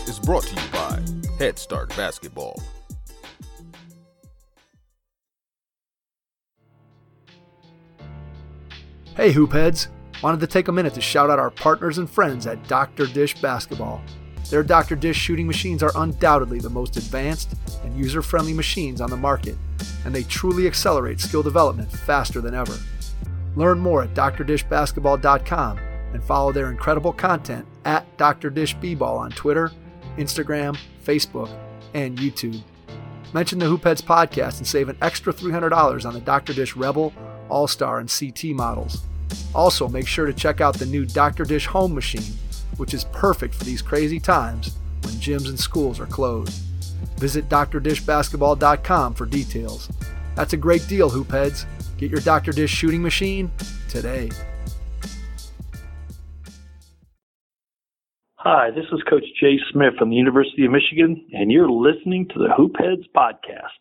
is brought to you by Head Start Basketball. Hey Hoopheads! Wanted to take a minute to shout out our partners and friends at Dr. Dish Basketball. Their Dr. Dish shooting machines are undoubtedly the most advanced and user-friendly machines on the market, and they truly accelerate skill development faster than ever. Learn more at drdishbasketball.com and follow their incredible content at Dr. Dish B-Ball on Twitter, Instagram, Facebook, and YouTube. Mention the Hoopheads podcast and save an extra $300 on the Dr. Dish Rebel, All-Star, and CT models. Also, make sure to check out the new Dr. Dish Home Machine, which is perfect for these crazy times when gyms and schools are closed. Visit drdishbasketball.com for details. That's a great deal, Hoopheads. Get your Dr. Dish shooting machine today. Hi, this is Coach Jay Smith from the University of Michigan, and you're listening to the Hoopheads Podcast.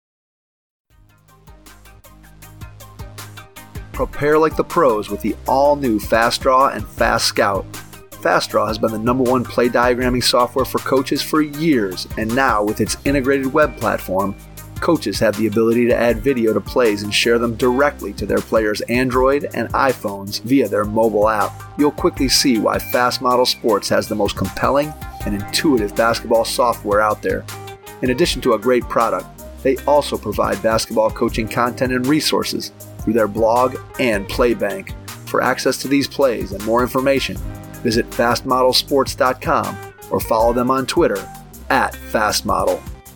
Prepare like the pros with the all-new Fast Draw and Fast Scout. Fast Draw has been the #1 play diagramming software for coaches for years, and now with its integrated web platform, coaches have the ability to add video to plays and share them directly to their players' Android and iPhones via their mobile app. You'll quickly see why Fast Model Sports has the most compelling and intuitive basketball software out there. In addition to a great product, they also provide basketball coaching content and resources through their blog and Playbank. For access to these plays and more information, visit fastmodelsports.com or follow them on Twitter at FastModel.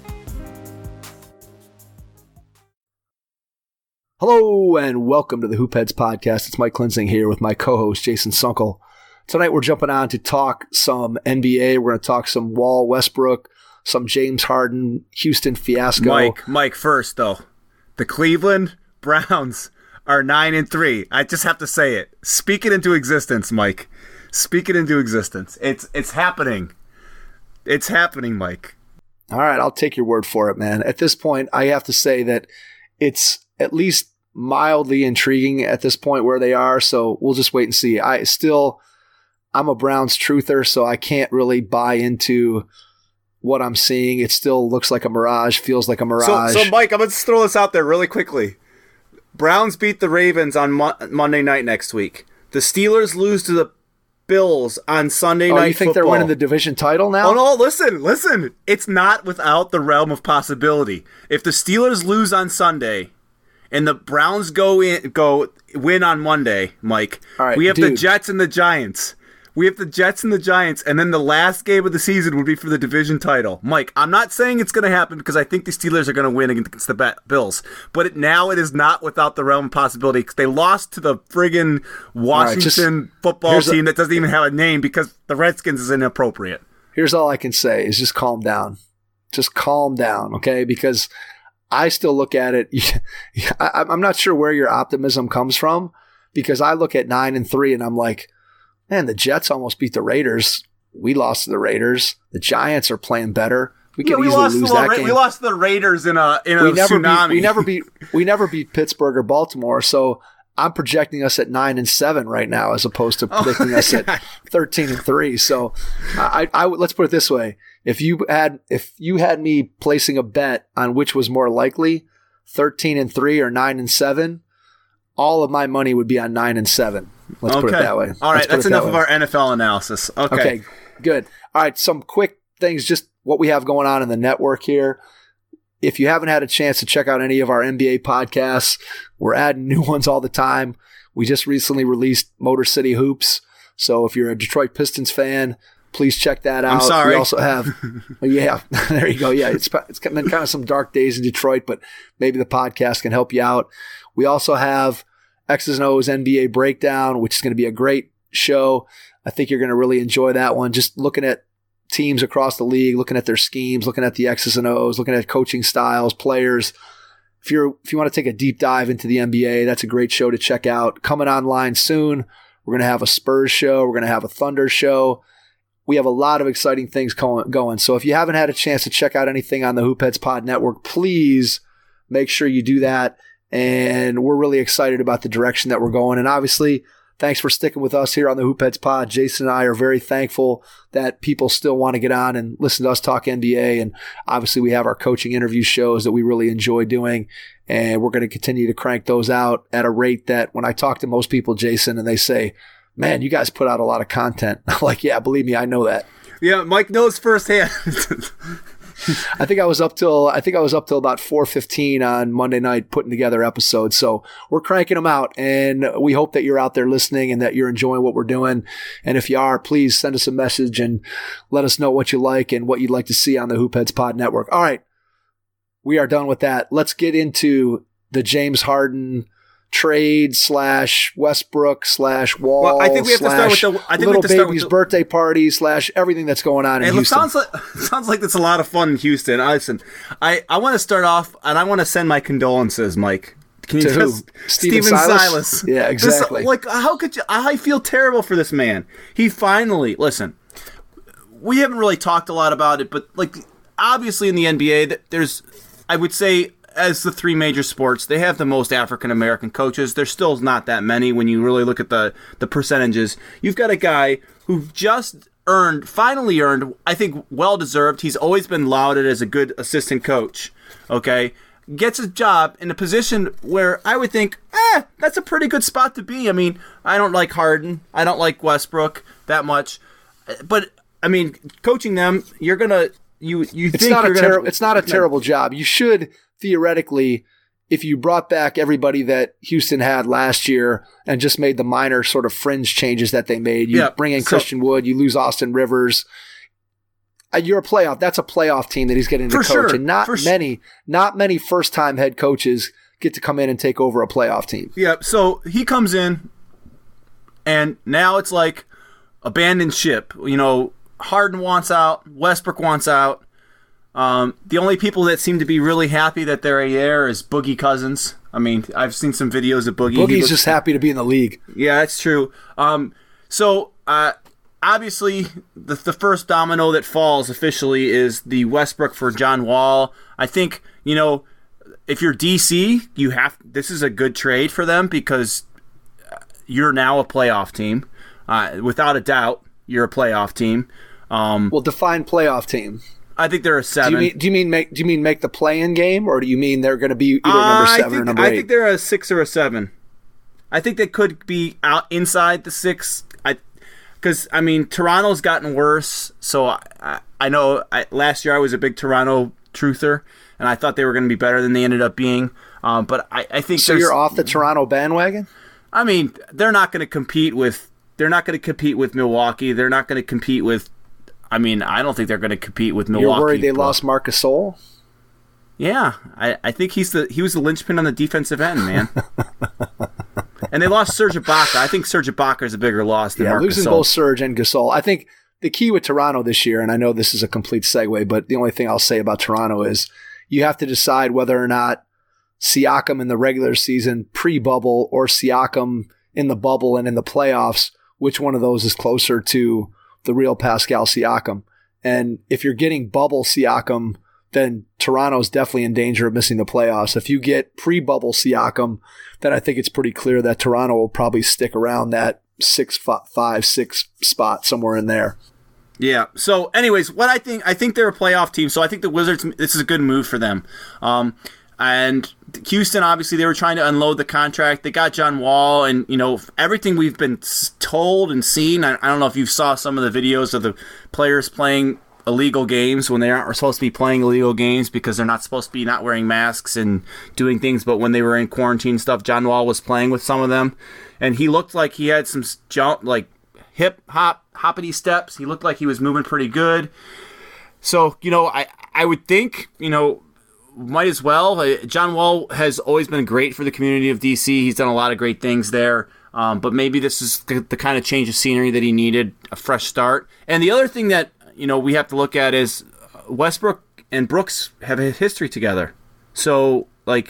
Hello and welcome to the Hoopheads Podcast. It's Mike Klinzing here with my co-host Jason Sunkel. Tonight we're jumping on to talk some NBA. We're going to talk some Wall Westbrook, some James Harden, Houston fiasco. Mike, first though, the Cleveland Browns are 9-3. I just have to say it. Speak it into existence, Mike. Speak it into existence. It's happening. It's happening, Mike. All right, I'll take your word for it, man. At this point, I have to say that it's at least mildly intriguing at this point where they are, so we'll just wait and see. I'm a Browns truther, so I can't really buy into what I'm seeing. It still looks like a mirage, feels like a mirage. So Mike, I'm going to throw this out there really quickly. Browns beat the Ravens on Monday night next week. The Steelers lose to the Bills on Sunday night. Oh, you think football. They're winning the division title now? Oh no, listen. It's not without the realm of possibility. If the Steelers lose on Sunday and the Browns go win on Monday, Mike, all right, we have the Jets and the Giants. And then the last game of the season would be for the division title. Mike, I'm not saying it's going to happen because I think the Steelers are going to win against the Bills. But it is not without the realm of possibility because they lost to the friggin' Washington football team that doesn't even have a name because the Redskins is inappropriate. Here's all I can say is just calm down. Just calm down, okay? Because I still look at it. I'm not sure where your optimism comes from because I look at 9-3 and I'm like, man, the Jets almost beat the Raiders. We lost to the Raiders. The Giants are playing better. We could easily lose that game. We lost to the Raiders in a tsunami. We never beat Pittsburgh or Baltimore. So I'm projecting us at 9-7 right now, as opposed to predicting us at 13-3. So I let's put it this way: if you had me placing a bet on which was more likely, 13-3 or 9-7, all of my money would be on 9-7. Let's put it that way. All right, that's enough of our NFL analysis. Okay, good. All right, some quick things, just what we have going on in the network here. If you haven't had a chance to check out any of our NBA podcasts, we're adding new ones all the time. We just recently released Motor City Hoops. So if you're a Detroit Pistons fan, please check that out. I'm sorry. We also have, yeah, there you go. Yeah, it's been kind of some dark days in Detroit, but maybe the podcast can help you out. We also have X's and O's NBA Breakdown, which is going to be a great show. I think you're going to really enjoy that one. Just looking at teams across the league, looking at their schemes, looking at the X's and O's, looking at coaching styles, players. If you want to take a deep dive into the NBA, that's a great show to check out. Coming online soon, we're going to have a Spurs show. We're going to have a Thunder show. We have a lot of exciting things going. So if you haven't had a chance to check out anything on the Hoopheads Pod Network, please make sure you do that. And we're really excited about the direction that we're going. And obviously, thanks for sticking with us here on the Hoopheads Pod. Jason and I are very thankful that people still want to get on and listen to us talk NBA. And obviously we have our coaching interview shows that we really enjoy doing. And we're going to continue to crank those out at a rate that when I talk to most people, Jason, and they say, man, you guys put out a lot of content. I'm like, yeah, believe me, I know that. Yeah, Mike knows firsthand. I think I was up till about 4:15 on Monday night putting together episodes. So we're cranking them out, and we hope that you're out there listening and that you're enjoying what we're doing. And if you are, please send us a message and let us know what you like and what you'd like to see on the Hoopheads Pod Network. All right, we are done with that. Let's get into the James Harden trade / Westbrook / Wall. Well, I think we have to start with the little baby's birthday party / everything that's going on in Houston. Sounds like it's a lot of fun in Houston. Listen, I want to start off and I want to send my condolences, Mike. Can you just Steven Silas? Yeah, exactly. How could you? I feel terrible for this man. He finally we haven't really talked a lot about it, but obviously in the NBA, there's, I would say, as the three major sports, they have the most African-American coaches. There's still not that many when you really look at the percentages. You've got a guy who just finally earned, I think, well-deserved. He's always been lauded as a good assistant coach, okay? Gets a job in a position where I would think, that's a pretty good spot to be. I mean, I don't like Harden. I don't like Westbrook that much. But, I mean, coaching them, you're going to, it's not a terrible job. You should, theoretically, if you brought back everybody that Houston had last year and just made the minor sort of fringe changes that they made, you bring in Christian Wood, you lose Austin Rivers, you're a playoff. That's a playoff team that he's getting to coach. Sure. And not many first-time head coaches get to come in and take over a playoff team. Yeah, so he comes in, and now it's like abandoned ship. You know, Harden wants out, Westbrook wants out. The only people that seem to be really happy that they're there is Boogie Cousins. I mean, I've seen some videos of Boogie. Boogie's just happy to be in the league. Yeah, that's true. Obviously, the first domino that falls officially is the Westbrook for John Wall. I think, if you're DC, this is a good trade for them because you're now a playoff team. Without a doubt, you're a playoff team. Well, define playoff team. I think they're a 7. Do you mean make the play-in game, or do you mean they're going to be either number 7 or number 8? I think they're a 6 or a 7. I think they could be out inside the 6. Because Toronto's gotten worse. So I know last year I was a big Toronto truther, and I thought they were going to be better than they ended up being. But I think so. You're off the Toronto bandwagon. I mean, they're not going to compete with. They're not going to compete with Milwaukee. They're not going to compete with. I don't think they're going to compete with Milwaukee. You're worried they lost Marc Gasol? Yeah, I think he was the linchpin on the defensive end, man. And they lost Serge Ibaka. I think Serge Ibaka is a bigger loss than Marc Gasol. Losing both Serge and Gasol. I think the key with Toronto this year, and I know this is a complete segue, but the only thing I'll say about Toronto is you have to decide whether or not Siakam in the regular season pre-bubble or Siakam in the bubble and in the playoffs, which one of those is closer to the real Pascal Siakam. And if you're getting bubble Siakam, then Toronto's definitely in danger of missing the playoffs. If you get pre-bubble Siakam, then I think it's pretty clear that Toronto will probably stick around that 6 spot, somewhere in there. Yeah. So anyways, I think they're a playoff team. So I think the Wizards, this is a good move for them. And Houston, obviously, they were trying to unload the contract. They got John Wall, and everything we've been told and seen. I don't know if you saw some of the videos of the players playing illegal games when they aren't supposed to be playing illegal games because they're not supposed to be not wearing masks and doing things. But when they were in quarantine stuff, John Wall was playing with some of them, and he looked like he had some hoppity steps. He looked like he was moving pretty good. So I would think might as well. John Wall has always been great for the community of DC. He's done a lot of great things there. But maybe this is the kind of change of scenery that he needed, a fresh start. And the other thing that we have to look at is Westbrook and Brooks have a history together. So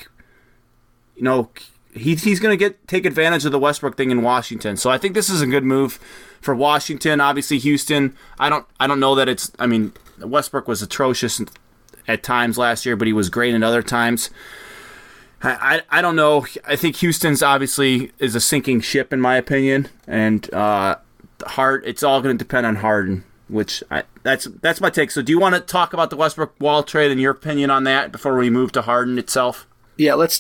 he's going to take advantage of the Westbrook thing in Washington. So I think this is a good move for Washington. Obviously, Houston. I don't know that it's. Westbrook was atrocious at times last year, but he was great at other times. I don't know. I think Houston's obviously is a sinking ship in my opinion, and it's all going to depend on Harden, which that's my take. So do you want to talk about the Westbrook Wall trade and your opinion on that before we move to Harden itself? Yeah, let's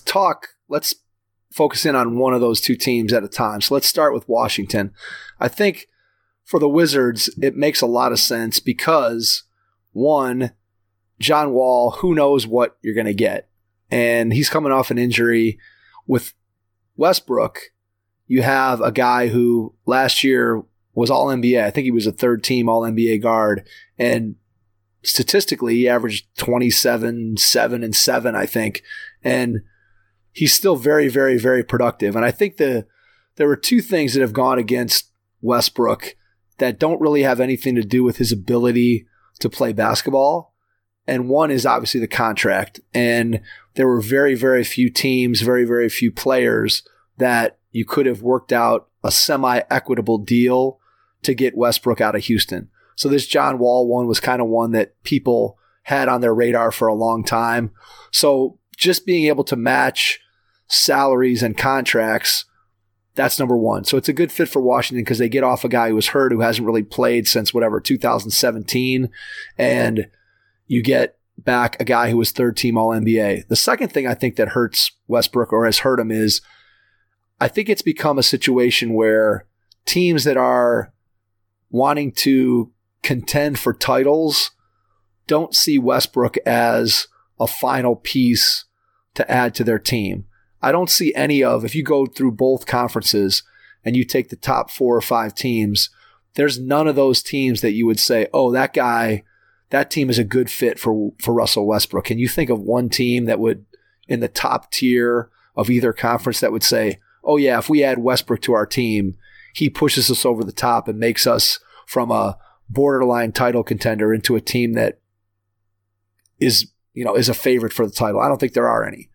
focus in on one of those two teams at a time. So let's start with Washington. I think for the Wizards, it makes a lot of sense because, one, John Wall, who knows what you're going to get. And he's coming off an injury. With Westbrook, you have a guy who last year was All-NBA. I think he was a third-team All-NBA guard. And statistically, he averaged 27, 7, and 7, I think. And he's still very, very, very productive. And I think there were two things that have gone against Westbrook that don't really have anything to do with his ability to play basketball. And one is obviously the contract. And there were very, very few teams, very, very few players that you could have worked out a semi-equitable deal to get Westbrook out of Houston. So this John Wall one was kind of one that people had on their radar for a long time. So just being able to match salaries and contracts, that's number one. So it's a good fit for Washington because they get off a guy who was hurt, who hasn't really played since 2017. And you get back a guy who was third-team All-NBA. The second thing I think that hurts Westbrook or has hurt him is I think it's become a situation where teams that are wanting to contend for titles don't see Westbrook as a final piece to add to their team. I don't see if you go through both conferences and you take the top 4 or 5 teams, there's none of those teams that you would say, oh, that team is a good fit for Russell Westbrook. Can you think of one team that would, in the top tier of either conference, that would say, oh yeah, if we add Westbrook to our team, he pushes us over the top and makes us from a borderline title contender into a team that is a favorite for the title? I don't think there are any.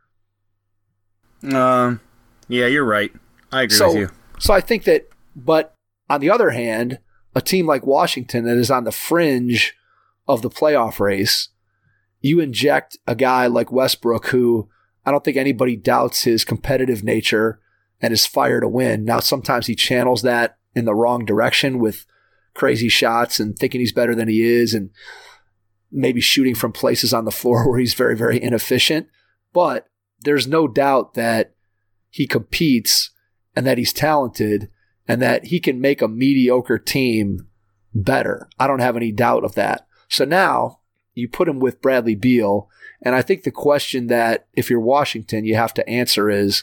Yeah, you're right. I agree with you. So I think that, but on the other hand, a team like Washington that is on the fringe of the playoff race, you inject a guy like Westbrook, who I don't think anybody doubts his competitive nature and his fire to win. Now, sometimes he channels that in the wrong direction with crazy shots and thinking he's better than he is and maybe shooting from places on the floor where he's very, very inefficient. But there's no doubt that he competes and that he's talented and that he can make a mediocre team better. I don't have any doubt of that. So now you put him with Bradley Beal, and I think the question that if you're Washington you have to answer is,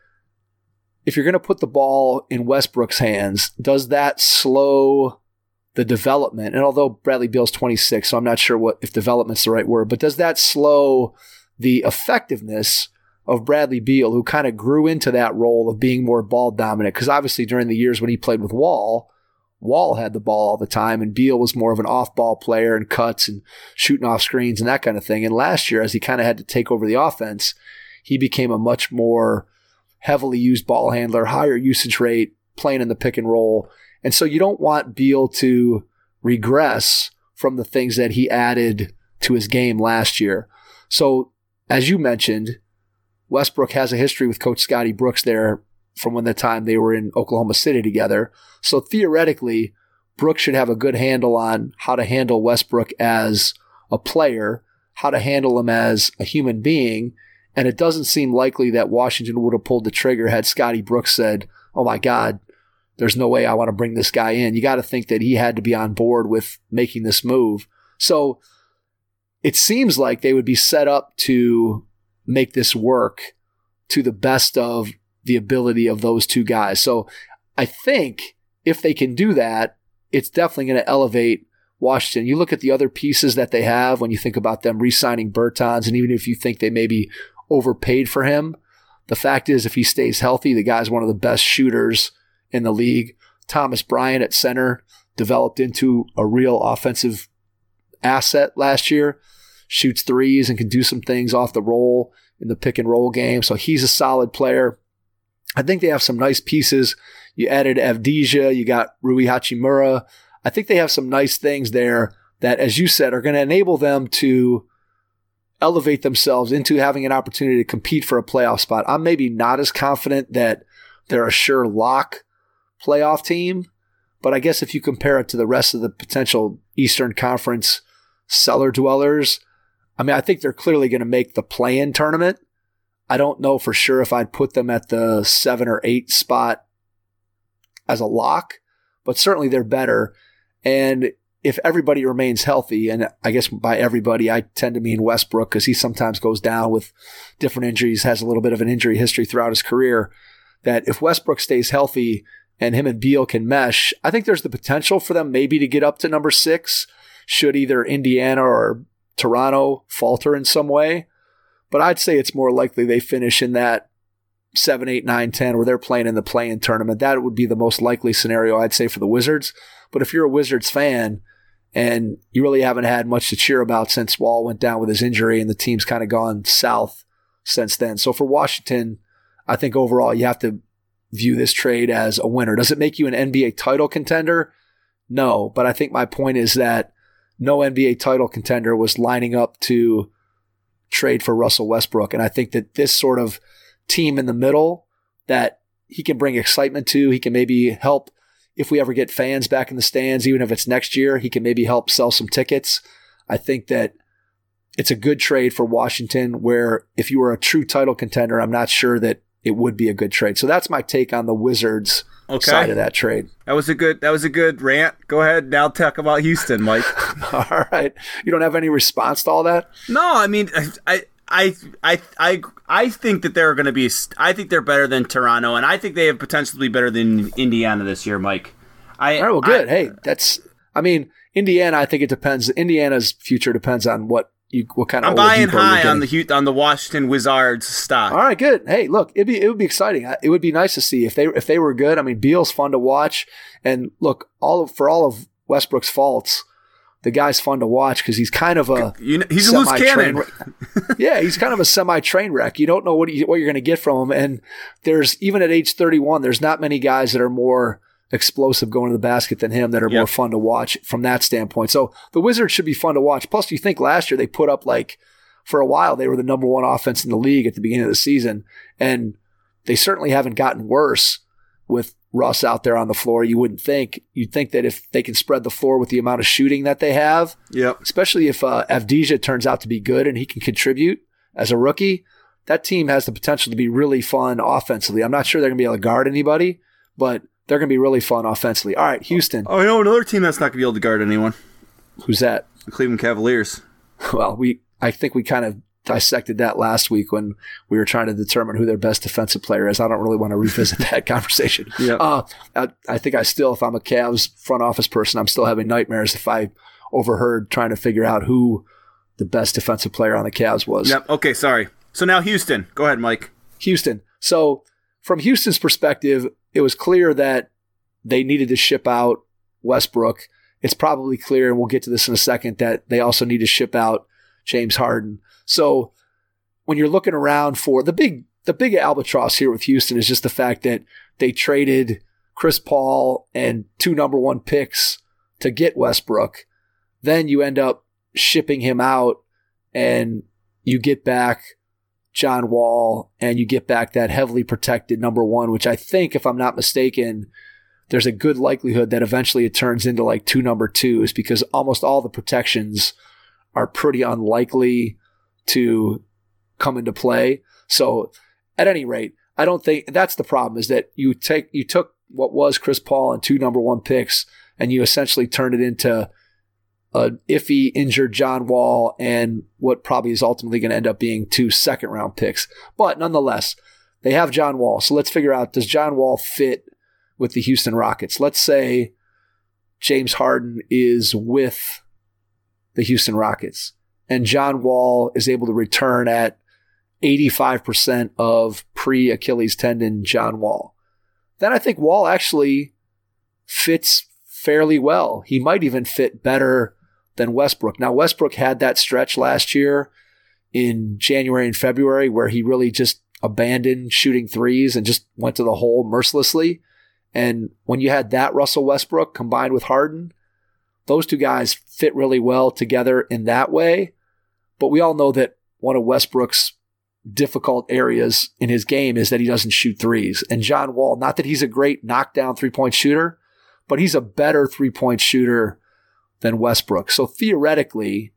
if you're going to put the ball in Westbrook's hands, does that slow the development? And although Bradley Beal's 26, so I'm not sure if development's the right word, but does that slow the effectiveness of Bradley Beal, who kind of grew into that role of being more ball dominant? Because obviously during the years when he played with Wall had the ball all the time, and Beal was more of an off-ball player and cuts and shooting off screens and that kind of thing. And last year, as he kind of had to take over the offense, he became a much more heavily used ball handler, higher usage rate, playing in the pick and roll. And so you don't want Beal to regress from the things that he added to his game last year. So as you mentioned, Westbrook has a history with Coach Scotty Brooks there from when the time they were in Oklahoma City together. So theoretically, Brooks should have a good handle on how to handle Westbrook as a player, how to handle him as a human being. And it doesn't seem likely that Washington would have pulled the trigger had Scotty Brooks said, oh my God, there's no way I want to bring this guy in. You got to think that he had to be on board with making this move. So it seems like they would be set up to make this work to the best of the ability of those two guys. So I think if they can do that, it's definitely going to elevate Washington. You look at the other pieces that they have when you think about them re-signing Bertans, and even if you think they maybe overpaid for him, the fact is if he stays healthy, the guy's one of the best shooters in the league. Thomas Bryant at center developed into a real offensive asset last year, shoots threes and can do some things off the roll in the pick and roll game. So he's a solid player. I think they have some nice pieces. You added Avdija, you got Rui Hachimura. I think they have some nice things there that, as you said, are going to enable them to elevate themselves into having an opportunity to compete for a playoff spot. I'm maybe not as confident that they're a sure lock playoff team, but I guess if you compare it to the rest of the potential Eastern Conference cellar dwellers, I mean, I think they're clearly going to make the play-in tournament. I don't know for sure if I'd put them at the 7 or 8 spot as a lock, but certainly they're better. And if everybody remains healthy, and I guess by everybody, I tend to mean Westbrook because he sometimes goes down with different injuries, has a little bit of an injury history throughout his career, that if Westbrook stays healthy and him and Beal can mesh, I think there's the potential for them maybe to get up to number 6 should either Indiana or Toronto falter in some way. But I'd say it's more likely they finish in that 7, 8, 9, 10 where they're playing in the play-in tournament. That would be the most likely scenario, I'd say, for the Wizards. But if you're a Wizards fan and you really haven't had much to cheer about since Wall went down with his injury and the team's kind of gone south since then. So for Washington, I think overall you have to view this trade as a winner. Does it make you an NBA title contender? No, but I think my point is that no NBA title contender was lining up to trade for Russell Westbrook. And I think that this sort of team in the middle that he can bring excitement to, he can maybe help if we ever get fans back in the stands, even if it's next year, he can maybe help sell some tickets. I think that it's a good trade for Washington where if you were a true title contender, I'm not sure that it would be a good trade. So that's my take on the Wizards side of that trade. That was a good rant. Go ahead. Now talk about Houston, Mike. All right. You don't have any response to all that? No, I mean, I think that they're going to be. I think they're better than Toronto, and I think they have potential to be better than Indiana this year, Mike. All right. Well, good. Indiana. I think it depends. Indiana's future depends on what kind of. I'm buying high on the Washington Wizards stock. All right, good. Hey, look, it would be exciting. It would be nice to see if they were good. I mean, Beal's fun to watch, and look, for all of Westbrook's faults, the guy's fun to watch because he's kind of he's a loose cannon. Yeah, he's kind of a semi-train wreck. You don't know what you're going to get from him, and there's even at age 31, there's not many guys that are more explosive going to the basket than him that are more fun to watch from that standpoint. So the Wizards should be fun to watch. Plus, you think last year they put up for a while, they were the number 1 offense in the league at the beginning of the season. And they certainly haven't gotten worse with Russ out there on the floor. You wouldn't think. You'd think that if they can spread the floor with the amount of shooting that they have, especially if Avdija turns out to be good and he can contribute as a rookie, that team has the potential to be really fun offensively. I'm not sure they're going to be able to guard anybody, but they're going to be really fun offensively. All right, Houston. Oh, another team that's not going to be able to guard anyone. Who's that? The Cleveland Cavaliers. Well, I think we kind of dissected that last week when we were trying to determine who their best defensive player is. I don't really want to revisit that conversation. I think if I'm a Cavs front office person, I'm still having nightmares if I overheard trying to figure out who the best defensive player on the Cavs was. Yep. Okay, sorry. So now Houston. Go ahead, Mike. Houston. So from Houston's perspective, it was clear that they needed to ship out Westbrook. It's probably clear, and we'll get to this in a second, that they also need to ship out James Harden. So when you're looking around for the big albatross here with Houston is just the fact that they traded Chris Paul and 2 number 1 picks to get Westbrook. Then you end up shipping him out and you get back John Wall and you get back that heavily protected number 1, which I think, if I'm not mistaken, there's a good likelihood that eventually it turns into 2 number 2s because almost all the protections are pretty unlikely to come into play. So at any rate, I don't think that's the problem, is that you took what was Chris Paul and 2 number 1 picks and you essentially turned it into an iffy injured John Wall and what probably is ultimately going to end up being 2 second-round picks. But nonetheless, they have John Wall. So let's figure out, does John Wall fit with the Houston Rockets? Let's say James Harden is with the Houston Rockets and John Wall is able to return at 85% of pre-Achilles tendon John Wall. Then I think Wall actually fits fairly well. He might even fit better than Westbrook. Now, Westbrook had that stretch last year in January and February where he really just abandoned shooting threes and just went to the hole mercilessly. And when you had that Russell Westbrook combined with Harden, those 2 guys fit really well together in that way. But we all know that one of Westbrook's difficult areas in his game is that he doesn't shoot threes. And John Wall, not that he's a great knockdown three-point shooter, but he's a better three-point shooter than Westbrook. So theoretically,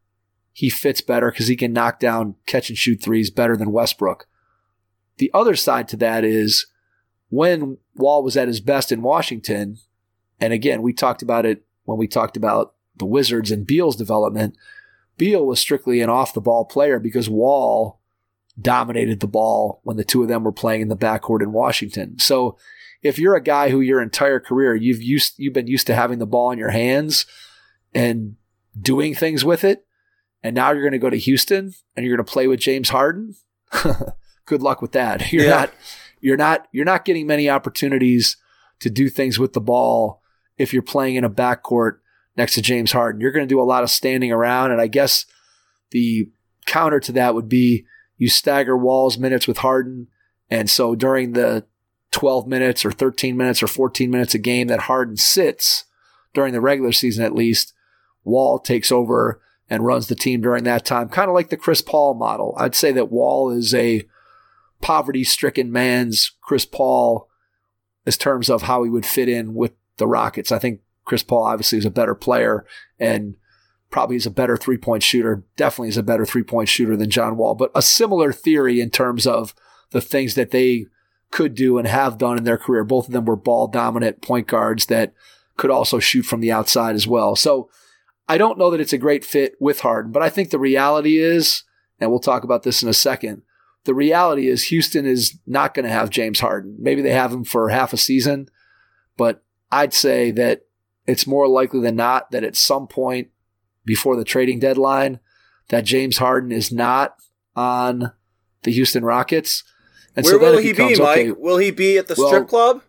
he fits better because he can knock down catch and shoot threes better than Westbrook. The other side to that is when Wall was at his best in Washington, and again, we talked about it when we talked about the Wizards and Beal's development, Beal was strictly an off-the-ball player because Wall dominated the ball when the two of them were playing in the backcourt in Washington. So if you're a guy who your entire career you've been used to having the ball in your hands and doing things with it, and now you're going to go to Houston and you're going to play with James Harden, good luck with that. You're not getting many opportunities to do things with the ball if you're playing in a backcourt next to James Harden. You're going to do a lot of standing around, and I guess the counter to that would be you stagger Wall's minutes with Harden, and so during the 12 minutes or 13 minutes or 14 minutes a game that Harden sits, during the regular season at least, Wall takes over and runs the team during that time, kind of like the Chris Paul model. I'd say that Wall is a poverty-stricken man's Chris Paul in terms of how he would fit in with the Rockets. I think Chris Paul obviously is a better player and probably is a better three-point shooter, definitely is a better three-point shooter than John Wall, but a similar theory in terms of the things that they could do and have done in their career. Both of them were ball-dominant point guards that could also shoot from the outside as well. So I don't know that it's a great fit with Harden, but I think the reality is, and we'll talk about this in a second, the reality is Houston is not going to have James Harden. Maybe they have him for half a season, but I'd say that it's more likely than not that at some point before the trading deadline that James Harden is not on the Houston Rockets. And where so then will it he becomes, be, Mike? okay, Will he be at the strip club?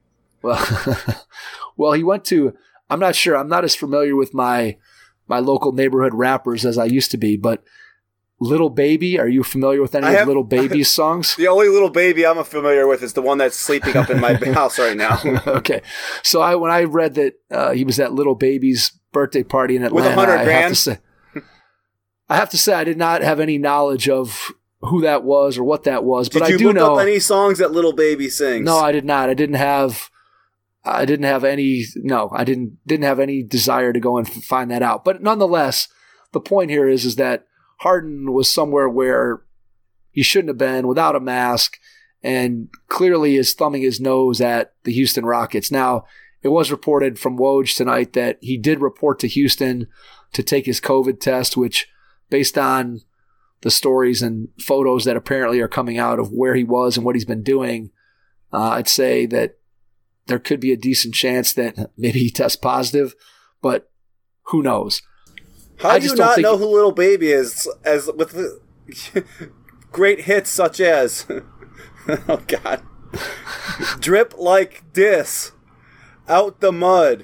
Well, he went to, I'm not sure. I'm not as familiar with my local neighborhood rappers as I used to be, but Little Baby, are you familiar with any of Little Baby's songs? The only Little Baby I'm familiar with is the one that's sleeping up in my house right now. Okay. So when I read that he was at Little Baby's birthday party in Atlanta, with $100,000, I have to say I did not have any knowledge of who that was or what that was. But did you I do look know up any songs that Little Baby sings? No, I did not. I didn't have any. No, I didn't have any desire to go and find that out. But nonetheless, the point here is that Harden was somewhere where he shouldn't have been, without a mask, and clearly is thumbing his nose at the Houston Rockets. Now, it was reported from Woj tonight that he did report to Houston to take his COVID test, which, based on the stories and photos that apparently are coming out of where he was and what he's been doing, I'd say that there could be a decent chance that maybe he tests positive, but who knows? How do you not know who Little Baby is, as with great hits such as, oh God, Drip Like Dis, Out the Mud,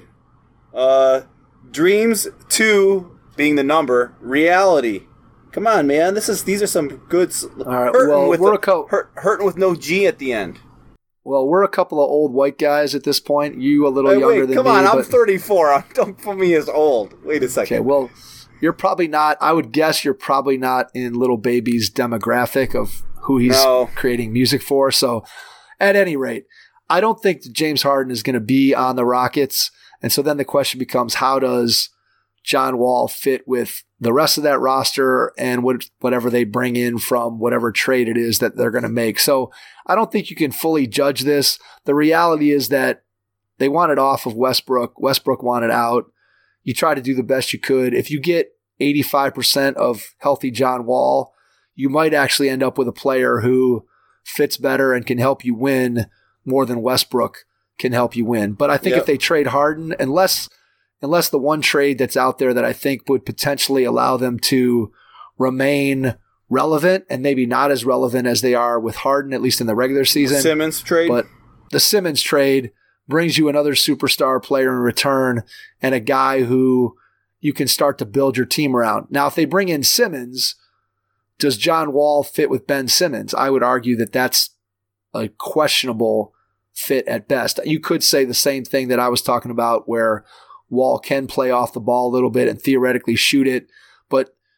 Dreams 2 being the number, Reality. Come on, man. These are some good. All right, hurting with no G at the end. Well, we're a couple of old white guys at this point. You a little younger than me. Come on, I'm 34. Don't put me as old. Wait a second. Okay, well, you're probably not. I would guess you're probably not in Little Baby's demographic of who he's creating music for. So, at any rate, I don't think that James Harden is going to be on the Rockets. And so then the question becomes, how does John Wall fit with the rest of that roster and whatever they bring in from whatever trade it is that they're going to make? So I don't think you can fully judge this. The reality is that they wanted off of Westbrook. Westbrook wanted out. You try to do the best you could. If you get 85% of healthy John Wall, you might actually end up with a player who fits better and can help you win more than Westbrook can help you win. But I think if they trade Harden, unless the one trade that's out there that I think would potentially allow them to remain relevant and maybe not as relevant as they are with Harden, at least in the regular season. Simmons trade. But the Simmons trade brings you another superstar player in return and a guy who you can start to build your team around. Now, if they bring in Simmons, does John Wall fit with Ben Simmons? I would argue that that's a questionable fit at best. You could say the same thing that I was talking about where Wall can play off the ball a little bit and theoretically shoot it. But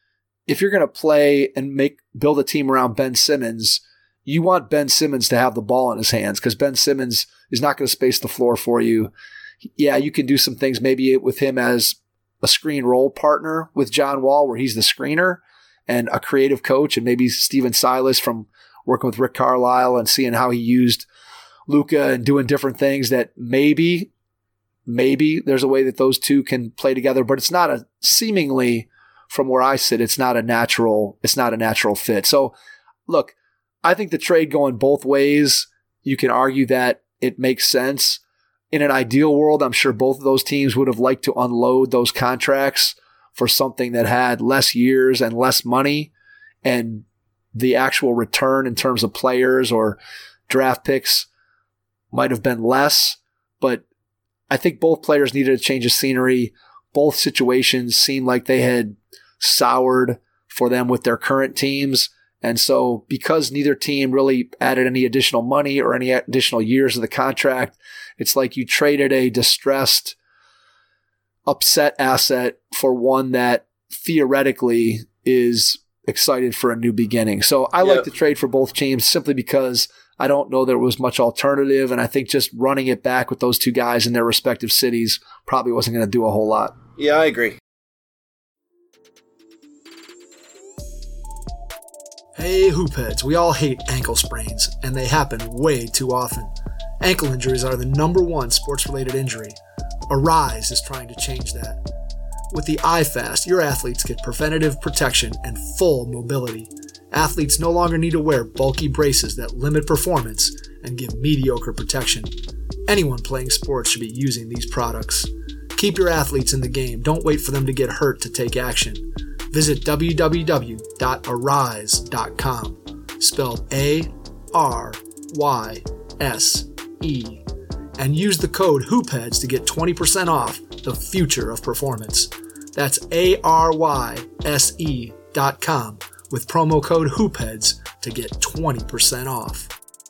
if you're going to play and build a team around Ben Simmons, you want Ben Simmons to have the ball in his hands because Ben Simmons is not going to space the floor for you. Yeah, you can do some things maybe with him as a screen role partner with John Wall where he's the screener and a creative coach, and maybe Steven Silas from working with Rick Carlisle and seeing how he used Luka and doing different things that maybe there's a way that those two can play together, but it's not seemingly from where I sit, it's not a natural fit. So look, I think the trade going both ways, you can argue that it makes sense. In an ideal world, I'm sure both of those teams would have liked to unload those contracts for something that had less years and less money, and the actual return in terms of players or draft picks might have been less. But I think both players needed a change of scenery. Both situations seemed like they had soured for them with their current teams. And so because neither team really added any additional money or any additional years of the contract, it's like you traded a distressed, upset asset for one that theoretically is excited for a new beginning. So I like the trade for both teams simply because I don't know there was much alternative. And I think just running it back with those two guys in their respective cities probably wasn't going to do a whole lot. Yeah, I agree. Hey, hoopheads, we all hate ankle sprains, and they happen way too often. Ankle injuries are the number one sports-related injury. Arise is trying to change that. With the iFast, your athletes get preventative protection and full mobility. Athletes no longer need to wear bulky braces that limit performance and give mediocre protection. Anyone playing sports should be using these products. Keep your athletes in the game. Don't wait for them to get hurt to take action. Visit www.arise.com, spelled A-R-Y-S-E, and use the code HOOPHEADS to get 20% off the future of performance. That's ARYSE.com with promo code HOOPHEADS to get 20% off.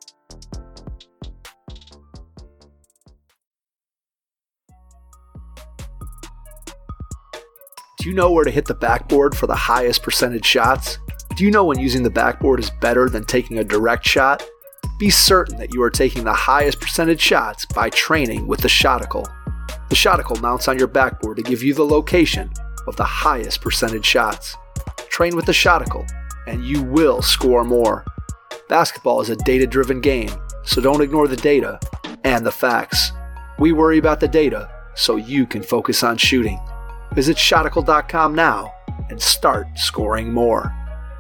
Do you know where to hit the backboard for the highest percentage shots? Do you know when using the backboard is better than taking a direct shot? Be certain that you are taking the highest percentage shots by training with the Shoticle. The Shoticle mounts on your backboard to give you the location of the highest percentage shots. Train with the Shoticle, and you will score more. Basketball is a data-driven game, so don't ignore the data and the facts. We worry about the data so you can focus on shooting. Visit Shoticle.com now and start scoring more.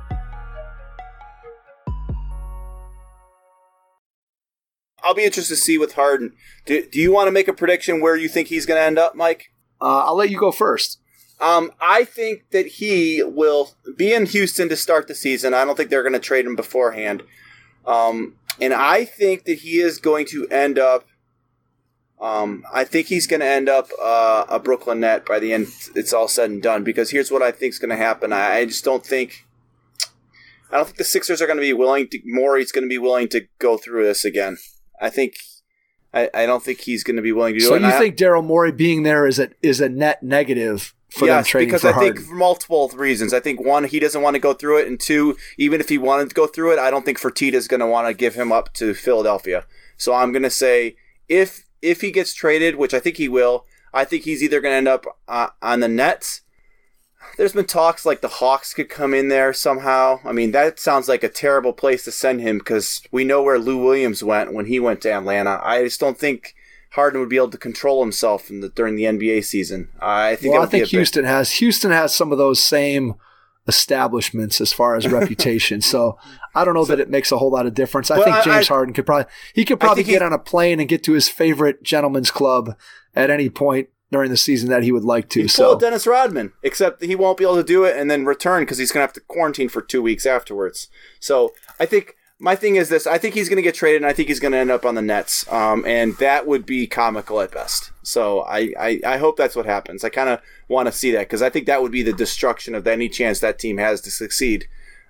I'll be interested to see with Harden. Do you want to make a prediction where you think he's going to end up, Mike? I'll let you go first. I think that he will be in Houston to start the season. I don't think they're going to trade him beforehand. And I think that he is going to end up a Brooklyn Net by the end it's all said and done, because here's what I think is going to happen. I don't think the Sixers are going to be willing to, Morey's going to be willing to go through this again. I don't think he's going to be willing to do it. So you think Daryl Morey being there is a net negative for them trading for Harden? Yes, because I think for multiple reasons. I think, one, he doesn't want to go through it, and two, even if he wanted to go through it, I don't think Fertitta's going to want to give him up to Philadelphia. So I'm going to say if he gets traded, which I think he will, I think he's either going to end up on the Nets. There's been talks like the Hawks could come in there somehow. I mean, that sounds like a terrible place to send him because we know where Lou Williams went when he went to Atlanta. I just don't think Harden would be able to control himself during the NBA season. I think Houston has some of those same establishments as far as reputation. So I don't know that it makes a whole lot of difference. I think James Harden could probably get on a plane and get to his favorite gentleman's club at any point during the season that he would like to. So Dennis Rodman, except he won't be able to do it and then return because he's going to have to quarantine for 2 weeks afterwards. So I think my thing is this. I think he's going to get traded, and I think he's going to end up on the Nets. And that would be comical at best. So I hope that's what happens. I kind of want to see that because I think that would be the destruction of any chance that team has to succeed.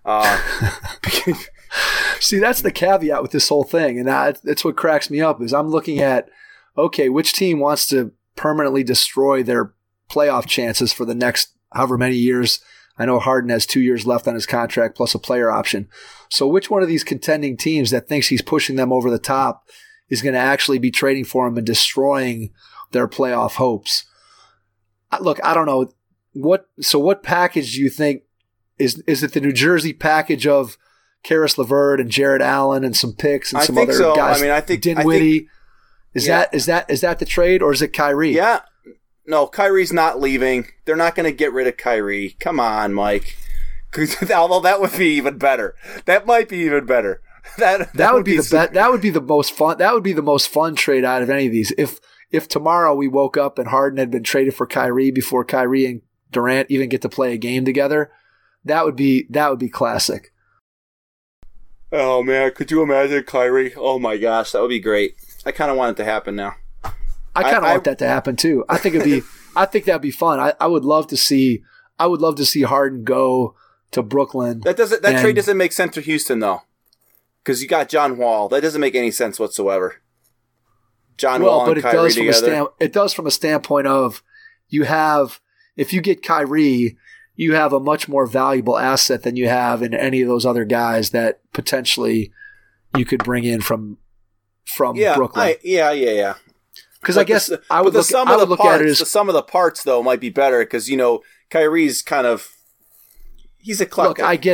See, that's the caveat with this whole thing. And that's what cracks me up is I'm looking at, okay, which team wants to permanently destroy their playoff chances for the next however many years. I know Harden has 2 years left on his contract plus a player option. So which one of these contending teams that thinks he's pushing them over the top is going to actually be trading for him and destroying their playoff hopes? Look, I don't know. What package do you think is it the New Jersey package of Karis LeVert and Jared Allen and some picks and some other guys? I mean, I think Dinwiddie. Is that the trade, or is it Kyrie? Yeah. No, Kyrie's not leaving. They're not going to get rid of Kyrie. Come on, Mike. Although that would be even better. That might be even better. That would be that would be the most fun. That would be the most fun trade out of any of these. If tomorrow we woke up and Harden had been traded for Kyrie before Kyrie and Durant even get to play a game together, that would be classic. Oh man, could you imagine Kyrie? Oh my gosh, that would be great. I kind of want it to happen now. I kind of want that to happen too. I think that'd be fun. I would love to see Harden go to Brooklyn. That trade doesn't make sense for Houston though, because you got John Wall. That doesn't make any sense whatsoever. John Wall and Kyrie together. It does from a standpoint of if you get Kyrie, you have a much more valuable asset than you have in any of those other guys that potentially you could bring in from Brooklyn. Yeah. Because I guess I would look at it as the sum of the parts, though, might be better because Kyrie's kind of he's eclectic. Look, I get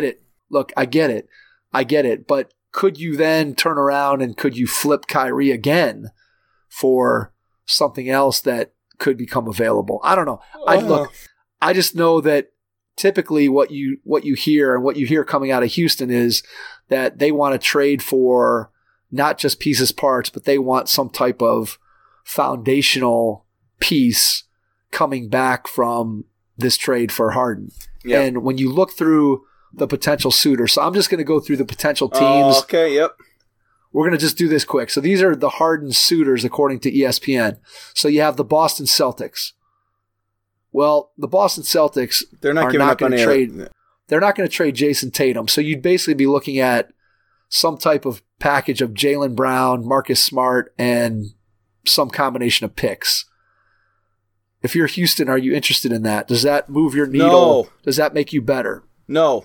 it. But could you then turn around and could you flip Kyrie again for something else that could become available? I don't know. I just know that typically what you hear and what you hear coming out of Houston is that they want to trade for not just pieces, parts, but they want some type of foundational piece coming back from this trade for Harden. Yep. And when you look through the potential suitors, so I'm just going to go through the potential teams. Okay, yep. We're going to just do this quick. So these are the Harden suitors according to ESPN. So you have the Boston Celtics. Well, the Boston Celtics they're not going to trade. They're not going to trade Jason Tatum. So you'd basically be looking at some type of package of Jaylen Brown, Marcus Smart, and some combination of picks. If you're Houston, are you interested in that? Does that move your needle? No. Does that make you better? No,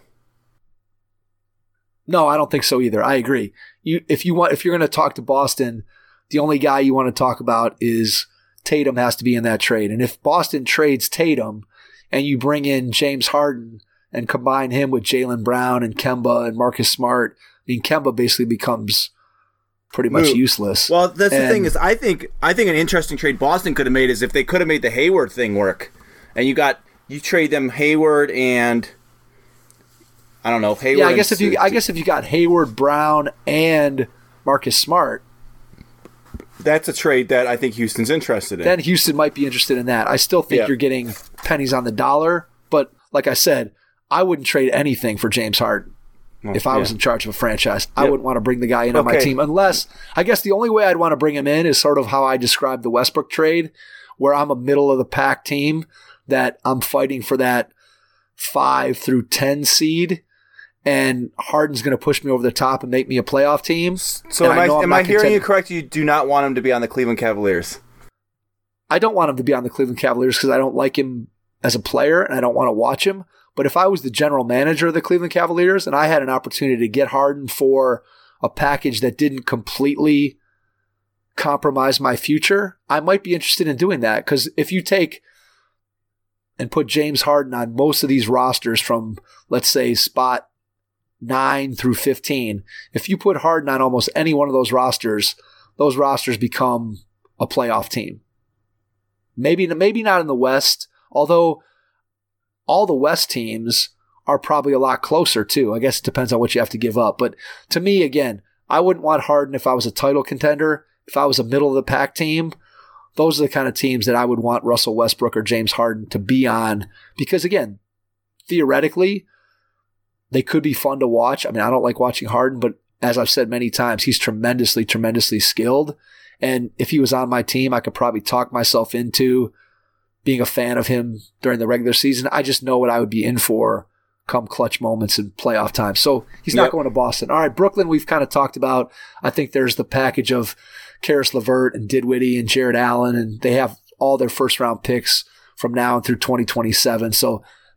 I don't think so either. I agree. If you're going to talk to Boston, the only guy you want to talk about is Tatum has to be in that trade. And if Boston trades Tatum and you bring in James Harden and combine him with Jaylen Brown and Kemba and Marcus Smart, I mean, Kemba basically becomes pretty much useless. Well, that's the thing is, I think an interesting trade Boston could have made is if they could have made the Hayward thing work, and you trade them Hayward and I don't know Hayward. Yeah, I guess if you got Hayward, Brown, and Marcus Smart, that's a trade that I think Houston's interested in. Then Houston might be interested in that. I still think you're getting pennies on the dollar, but like I said, I wouldn't trade anything for James Harden. If I was in charge of a franchise, I wouldn't want to bring the guy in on my team unless, I guess the only way I'd want to bring him in is sort of how I described the Westbrook trade, where I'm a middle of the pack team that I'm fighting for that 5 through 10 seed, and Harden's going to push me over the top and make me a playoff team. So am I hearing you correct? You do not want him to be on the Cleveland Cavaliers? I don't want him to be on the Cleveland Cavaliers because I don't like him as a player and I don't want to watch him. But if I was the general manager of the Cleveland Cavaliers and I had an opportunity to get Harden for a package that didn't completely compromise my future, I might be interested in doing that. Because if you take and put James Harden on most of these rosters from, let's say, spot 9 through 15, if you put Harden on almost any one of those rosters become a playoff team. Maybe not in the West, although all the West teams are probably a lot closer too. I guess it depends on what you have to give up. But to me, again, I wouldn't want Harden if I was a title contender. If I was a middle of the pack team, those are the kind of teams that I would want Russell Westbrook or James Harden to be on. Because again, theoretically, they could be fun to watch. I mean, I don't like watching Harden, but as I've said many times, he's tremendously, tremendously skilled. And if he was on my team, I could probably talk myself into being a fan of him during the regular season. I just know what I would be in for come clutch moments in playoff time. So he's not going to Boston. All right, Brooklyn, we've kind of talked about. I think there's the package of Karis LeVert and Dinwiddie and Jared Allen, and they have all their first-round picks from now and through 2027. So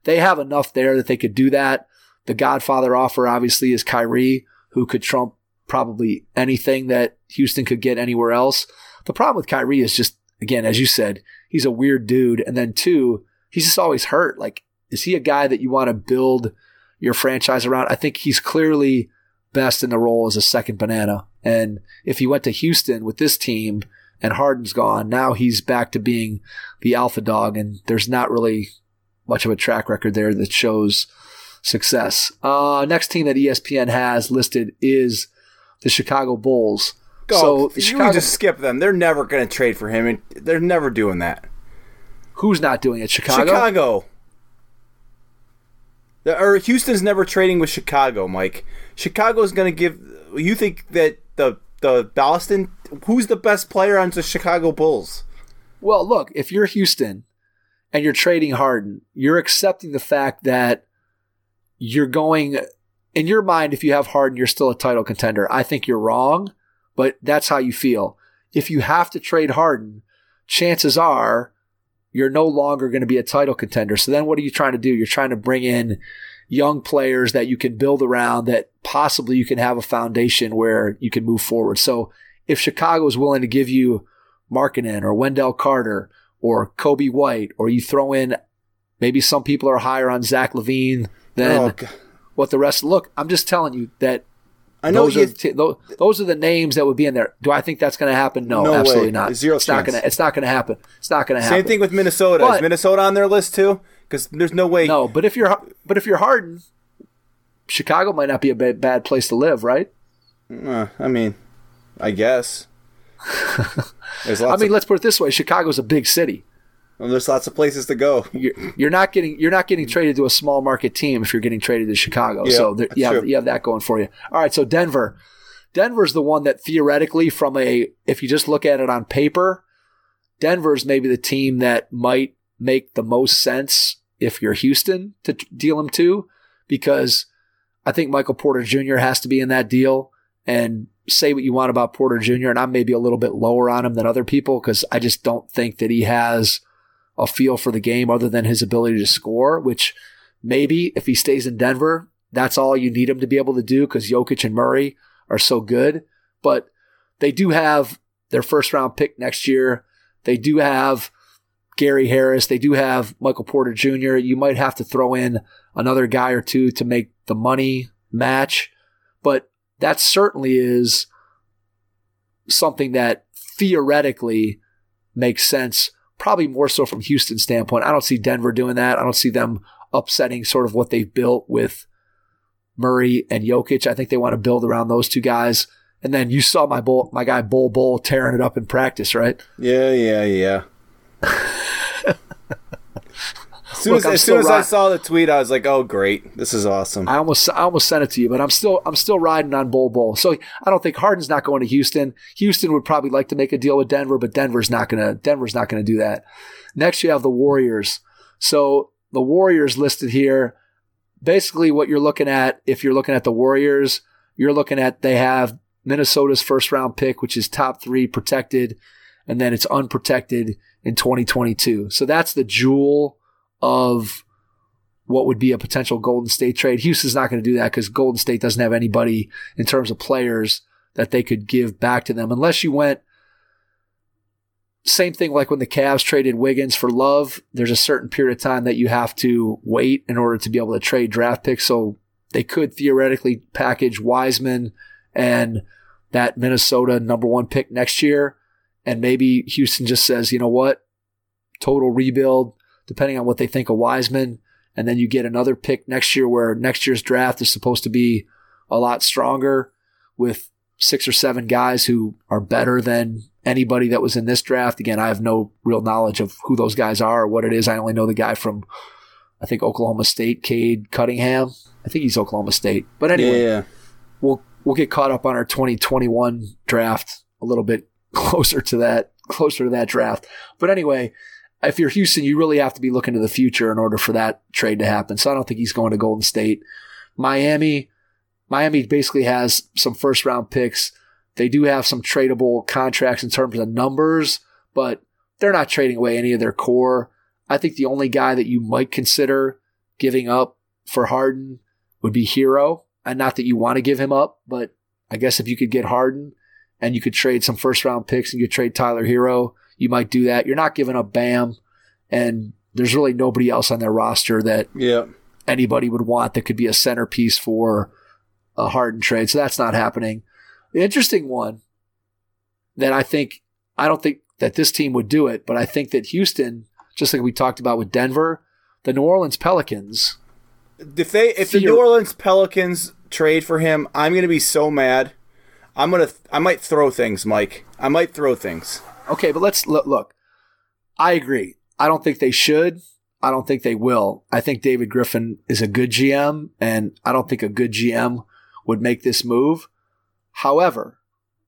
they have enough there that they could do that. The Godfather offer obviously is Kyrie, who could trump probably anything that Houston could get anywhere else. The problem with Kyrie is just, again, as you said, he's a weird dude. And then 2, he's just always hurt. Like, is he a guy that you want to build your franchise around? I think he's clearly best in the role as a second banana. And if he went to Houston with this team and Harden's gone, now he's back to being the alpha dog, and there's not really much of a track record there that shows success. Next team that ESPN has listed is the Chicago Bulls. So you can just skip them. They're never going to trade for him, and they're never doing that. Who's not doing it? Chicago? Chicago. Or Houston's never trading with Chicago, Mike. Chicago's going to give... You think that the Boston... Who's the best player on the Chicago Bulls? Well, look, if you're Houston and you're trading Harden, you're accepting the fact that you're going... In your mind, if you have Harden, you're still a title contender. I think you're wrong, but that's how you feel. If you have to trade Harden, chances are you're no longer going to be a title contender. So then what are you trying to do? You're trying to bring in young players that you can build around, that possibly you can have a foundation where you can move forward. So if Chicago is willing to give you Markkanen or Wendell Carter or Kobe White, or you throw in, maybe some people are higher on Zach LaVine than what the rest. Look, I'm just telling you that I know those are the names that would be in there. Do I think that's going to happen? No, absolutely not. Zero chance. It's not going to happen. It's not going to happen. Same thing with Minnesota. Is Minnesota on their list too? Because there's no way. No, but if you're Harden, Chicago might not be a bad place to live, right? I mean, I guess. Let's put it this way: Chicago's a big city. Well, there's lots of places to go. You're not getting traded to a small market team if you're getting traded to Chicago. Yeah, so you have that going for you. All right, so Denver's the one that theoretically, if you just look at it on paper, Denver's maybe the team that might make the most sense if you're Houston to deal him to, because I think Michael Porter Jr. has to be in that deal. And say what you want about Porter Jr., and I'm maybe a little bit lower on him than other people because I just don't think that he has a feel for the game other than his ability to score, which maybe if he stays in Denver, that's all you need him to be able to do because Jokic and Murray are so good. But they do have their first-round pick next year. They do have Gary Harris. They do have Michael Porter Jr. You might have to throw in another guy or two to make the money match. But that certainly is something that theoretically makes sense, probably more so from Houston's standpoint. I don't see Denver doing that. I don't see them upsetting sort of what they've built with Murray and Jokic. I think they want to build around those two guys. And then you saw my guy Bol tearing it up in practice, right? Yeah. As soon as I saw the tweet, I was like, "Oh, great! This is awesome." I almost sent it to you, but I'm still riding on Bol. So I don't think Harden's not going to Houston. Houston would probably like to make a deal with Denver, but Denver's not gonna do that. Next, you have the Warriors. So the Warriors listed here. Basically, what you're looking at, if you're looking at the Warriors, you're looking at they have Minnesota's first round pick, which is top 3 protected, and then it's unprotected in 2022. So that's the jewel of what would be a potential Golden State trade. Houston's not going to do that because Golden State doesn't have anybody in terms of players that they could give back to them. Unless you went, same thing like when the Cavs traded Wiggins for Love, there's a certain period of time that you have to wait in order to be able to trade draft picks. So they could theoretically package Wiseman and that Minnesota number 1 pick next year. And maybe Houston just says, you know what, total rebuild, depending on what they think of Wiseman. And then you get another pick next year where next year's draft is supposed to be a lot stronger with 6 or 7 guys who are better than anybody that was in this draft. Again, I have no real knowledge of who those guys are or what it is. I only know the guy from, I think, Oklahoma State, Cade Cunningham. I think he's Oklahoma State. But anyway, we'll get caught up on our 2021 draft a little bit closer to that draft. But anyway, if you're Houston, you really have to be looking to the future in order for that trade to happen. So I don't think he's going to Golden State. Miami basically has some first-round picks. They do have some tradable contracts in terms of numbers, but they're not trading away any of their core. I think the only guy that you might consider giving up for Harden would be Hero. And not that you want to give him up, but I guess if you could get Harden and you could trade some first-round picks and you could trade Tyler Hero, you might do that. You're not giving up Bam, and there's really nobody else on their roster that anybody would want that could be a centerpiece for a Harden trade. So that's not happening. The interesting one that I don't think that this team would do it, but I think that Houston, just like we talked about with Denver, the New Orleans Pelicans. If the New Orleans Pelicans trade for him, I'm going to be so mad. I might throw things, Mike. I might throw things. Okay, but let's look. I agree. I don't think they should. I don't think they will. I think David Griffin is a good GM, and I don't think a good GM would make this move. However,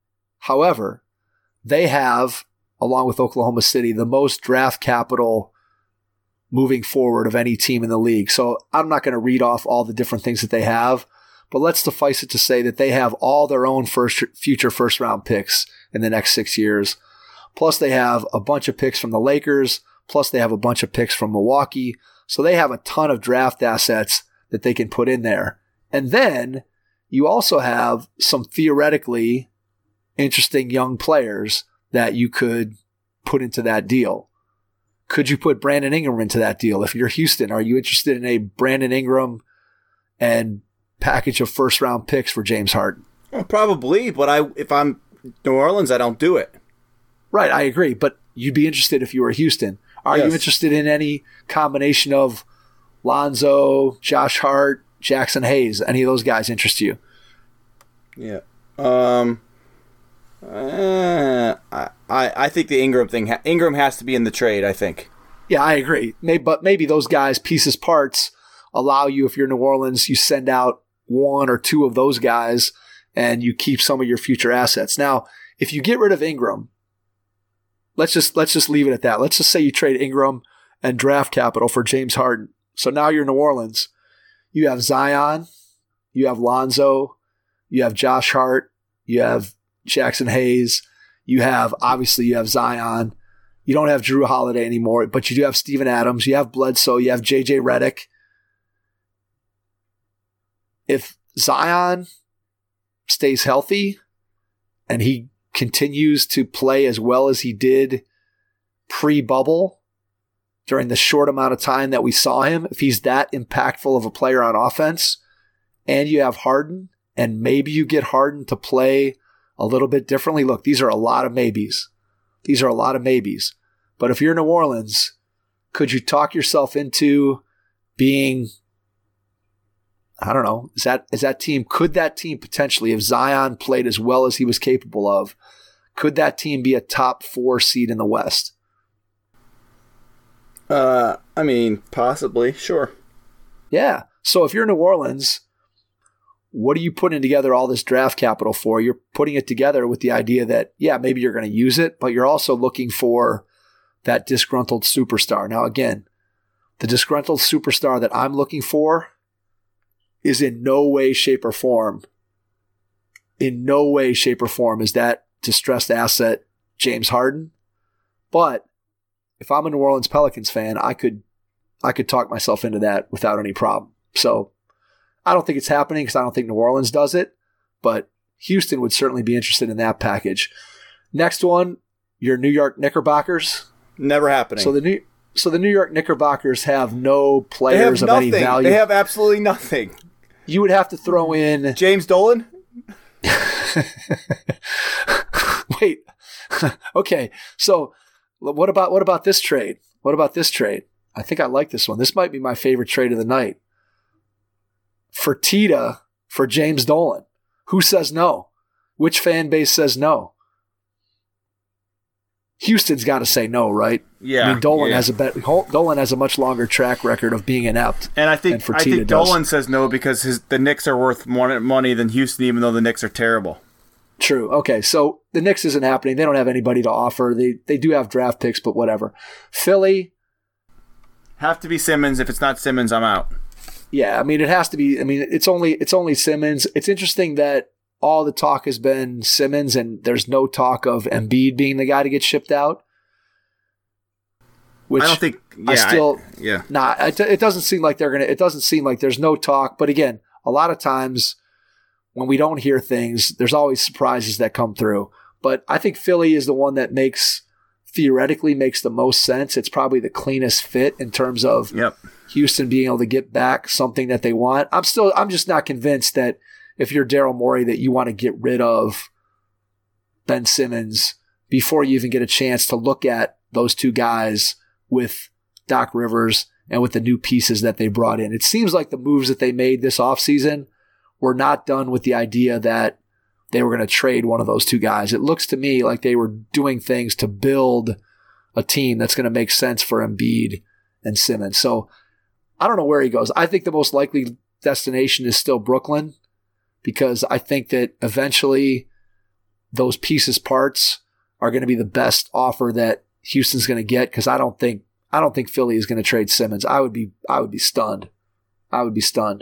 they have, along with Oklahoma City, the most draft capital moving forward of any team in the league. So I'm not going to read off all the different things that they have, but let's suffice it to say that they have all their own future first-round picks in the next 6 years. Plus they have a bunch of picks from the Lakers. Plus they have a bunch of picks from Milwaukee. So they have a ton of draft assets that they can put in there. And then you also have some theoretically interesting young players that you could put into that deal. Could you put Brandon Ingram into that deal? If you're Houston, are you interested in a Brandon Ingram and package of first-round picks for James Harden? Well, probably, but if I'm New Orleans, I don't do it. Right, I agree, but you'd be interested if you were Houston. Are you interested in any combination of Lonzo, Josh Hart, Jackson Hayes? Any of those guys interest you? Yeah. I think the Ingram has to be in the trade, I think. Yeah, I agree. But maybe those guys, parts, allow you, if you're New Orleans, you send out one or two of those guys and you keep some of your future assets. Now, if you get rid of Ingram, let's just leave it at that. Let's just say you trade Ingram and draft capital for James Harden. So now you're New Orleans. You have Zion, you have Lonzo, you have Josh Hart, you have Jackson Hayes, you have Zion. You don't have Drew Holiday anymore, but you do have Steven Adams, you have Bledsoe, you have JJ Redick. If Zion stays healthy and he continues to play as well as he did pre-bubble during the short amount of time that we saw him, if he's that impactful of a player on offense, and you have Harden, and maybe you get Harden to play a little bit differently. Look, these are a lot of maybes. But if you're New Orleans, could you talk yourself into being, I don't know, could that team potentially, if Zion played as well as he was capable of, could that team be a top 4 seed in the West? Possibly, sure. Yeah. So if you're New Orleans, what are you putting together all this draft capital for? You're putting it together with the idea that, yeah, maybe you're going to use it, but you're also looking for that disgruntled superstar. Now, again, the disgruntled superstar that I'm looking for is in no way, shape, or form is that distressed asset James Harden. But if I'm a New Orleans Pelicans fan, I could talk myself into that without any problem. So I don't think it's happening because I don't think New Orleans does it, but Houston would certainly be interested in that package. Next one, your New York Knickerbockers. Never happening. So the New York Knickerbockers have no players of any value. They have absolutely nothing. You would have to throw in James Dolan. Wait. Okay. So what about this trade? I think I like this one. This might be my favorite trade of the night. Fertitta for James Dolan. Who says no? Which fan base says no? Houston's got to say no, right? Yeah. I mean, Dolan has a much longer track record of being inept. And I think Dolan says no because the Knicks are worth more money than Houston, even though the Knicks are terrible. True. Okay, so the Knicks isn't happening. They don't have anybody to offer. They do have draft picks, but whatever. Philly. Have to be Simmons. If it's not Simmons, I'm out. Yeah, I mean, it has to be. I mean, it's only Simmons. It's interesting that all the talk has been Simmons, and there's no talk of Embiid being the guy to get shipped out. which I don't think. Yeah, I still. yeah. Nah, it doesn't seem like they're gonna. It doesn't seem like there's no talk. But again, a lot of times when we don't hear things, there's always surprises that come through. But I think Philly is the one that theoretically makes the most sense. It's probably the cleanest fit in terms of Houston being able to get back something that they want. I'm just not convinced that if you're Daryl Morey that you want to get rid of Ben Simmons before you even get a chance to look at those two guys with Doc Rivers and with the new pieces that they brought in. It seems like the moves that they made this offseason were not done with the idea that they were going to trade one of those two guys. It looks to me like they were doing things to build a team that's going to make sense for Embiid and Simmons. So I don't know where he goes. I think the most likely destination is still Brooklyn, because I think that eventually those pieces parts are going to be the best offer that Houston's going to get, because I don't think Philly is going to trade Simmons. I would be stunned. I would be stunned.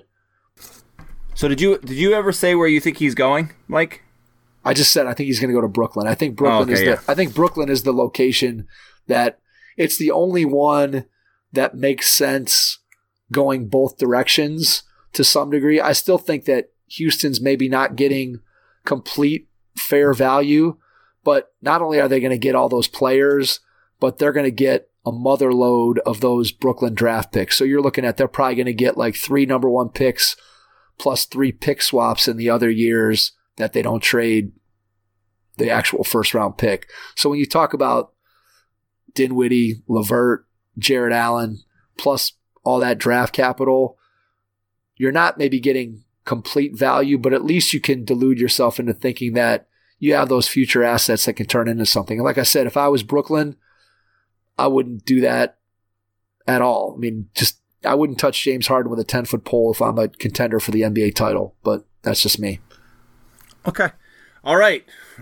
So did you ever say where you think he's going, Mike? I just said I think he's going to go to Brooklyn. I think Brooklyn is the location that it's the only one that makes sense going both directions to some degree. I still think that Houston's maybe not getting complete fair value, but not only are they going to get all those players, but they're going to get a mother load of those Brooklyn draft picks. So you're looking at they're probably going to get like 3 number 1 picks plus 3 pick swaps in the other years that they don't trade the actual first round pick. So when you talk about Dinwiddie, LeVert, Jared Allen, plus all that draft capital, you're not maybe getting complete value, but at least you can delude yourself into thinking that you have those future assets that can turn into something. And like I said, if I was Brooklyn, I wouldn't do that at all. I mean, I wouldn't touch James Harden with a 10-foot pole if I'm a contender for the NBA title, but that's just me. Okay. All right.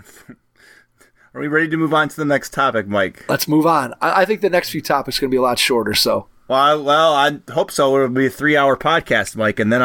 Are we ready to move on to the next topic, Mike? Let's move on. I think the next few topics are going to be a lot shorter, so. Well, I hope so. It'll be a 3-hour podcast, Mike, and then